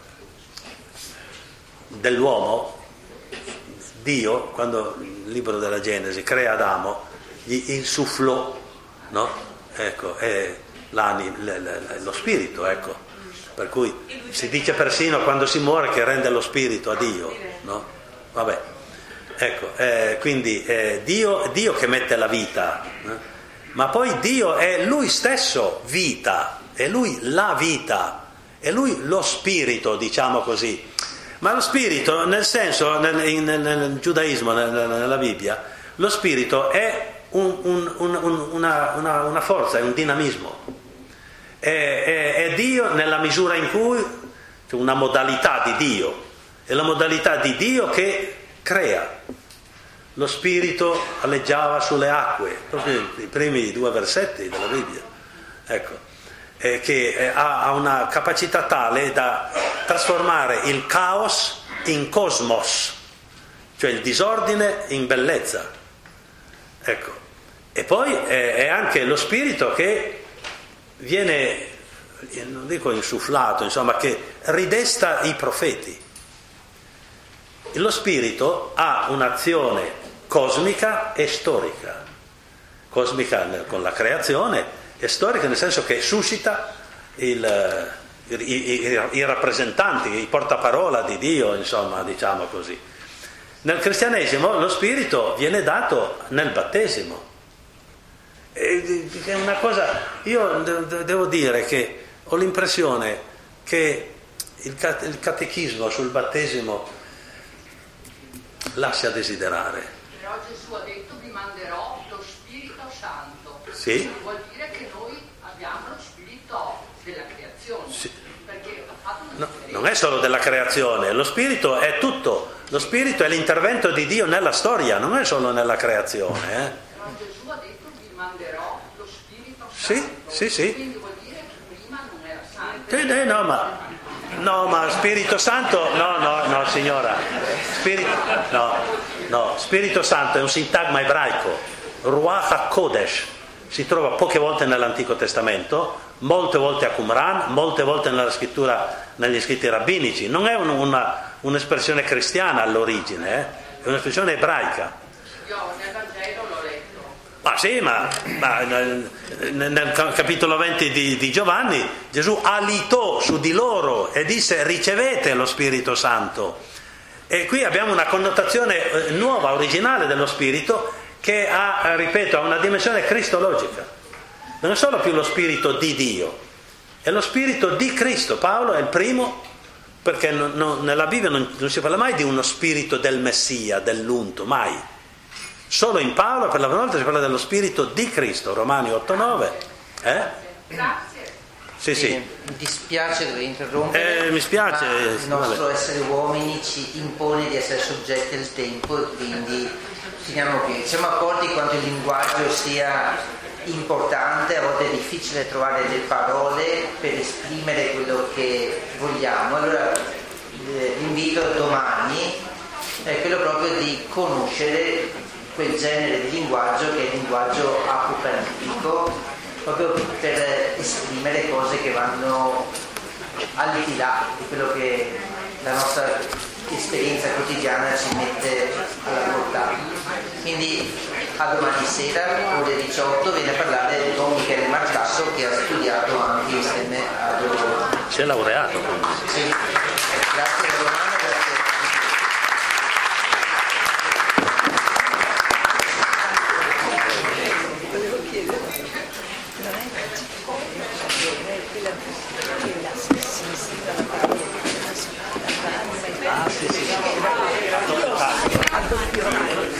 dell'uomo, Dio, quando il libro della Genesi crea Adamo, gli insufflò, no? Ecco, è l'anima, lo spirito, ecco. Per cui si dice persino quando si muore che rende lo spirito a Dio, no? Vabbè, ecco, eh, quindi è Dio, Dio che mette la vita, eh? Ma poi Dio è Lui stesso vita, è Lui la vita, è Lui lo spirito, diciamo così. Ma lo spirito, nel senso, nel, nel, nel giudaismo, nel, nella Bibbia, lo spirito è un, un, un, una, una, una forza, è un dinamismo. È, è, è Dio nella misura in cui c'è una modalità di Dio, è la modalità di Dio che crea. Lo spirito alleggiava sulle acque, proprio i primi due versetti della Bibbia, ecco. Eh, che eh, ha, ha una capacità tale da trasformare il caos in cosmos, cioè il disordine in bellezza, ecco. E poi eh, è anche lo spirito che viene, non dico insufflato, insomma, che ridesta i profeti. Lo spirito ha un'azione cosmica e storica, cosmica con la creazione, è storica nel senso che suscita il, i, i, i rappresentanti, i portaparola di Dio, insomma, diciamo così. Nel cristianesimo lo spirito viene dato nel battesimo. È una cosa, io devo dire che ho l'impressione che il catechismo sul battesimo lascia desiderare. Però Gesù ha detto vi manderò lo Spirito Santo. Sì. Vuol dire che noi abbiamo lo spirito della creazione. Sì. Perché ha fatto una no, non è solo della creazione, lo spirito è tutto. Lo spirito è l'intervento di Dio nella storia, non è solo nella creazione. Eh. Però Gesù ha detto vi manderò lo Spirito Santo. Sì, sì, sì. Quindi vuol dire che prima non era santo. Sì, sì, no, ma, no, ma Spirito Santo, no, no, no, signora. Spirito, no, no, Spirito Santo è un sintagma ebraico. Ruach HaKodesh si trova poche volte nell'Antico Testamento, molte volte a Qumran, molte volte nella scrittura, negli scritti rabbinici. Non è un, una, un'espressione cristiana all'origine, eh? È un'espressione ebraica. Io nel Vangelo l'ho letto. Ma sì, ma, ma nel, nel capitolo venti di, di Giovanni Gesù alitò su di loro e disse: ricevete lo Spirito Santo. E qui abbiamo una connotazione nuova, originale dello Spirito, che ha, ripeto, ha una dimensione cristologica. Non è solo più lo Spirito di Dio, è lo Spirito di Cristo. Paolo è il primo, perché non, non, nella Bibbia non, non si parla mai di uno Spirito del Messia, dell'unto, mai. Solo in Paolo per la prima volta si parla dello Spirito di Cristo, Romani otto nove. Eh? Grazie. Sì, sì. Eh, mi dispiace dover interrompere, Eh, mi spiace, ma il nostro vabbè. essere uomini ci impone di essere soggetti al tempo e quindi finiamo qui. Ci siamo accorti quanto il linguaggio sia importante, a volte è difficile trovare le parole per esprimere quello che vogliamo. Allora eh, l'invito domani è quello proprio di conoscere quel genere di linguaggio che è il linguaggio apocalittico, proprio per esprimere cose che vanno al di là di quello che la nostra esperienza quotidiana ci mette alla portata. Quindi a domani sera, ore diciotto, viene a parlare Don Michele Marcasso, che ha studiato anche insieme a loro. Si è laureato. Sì. Grazie Romano, grazie. Volevo chiedere, non è quella, quella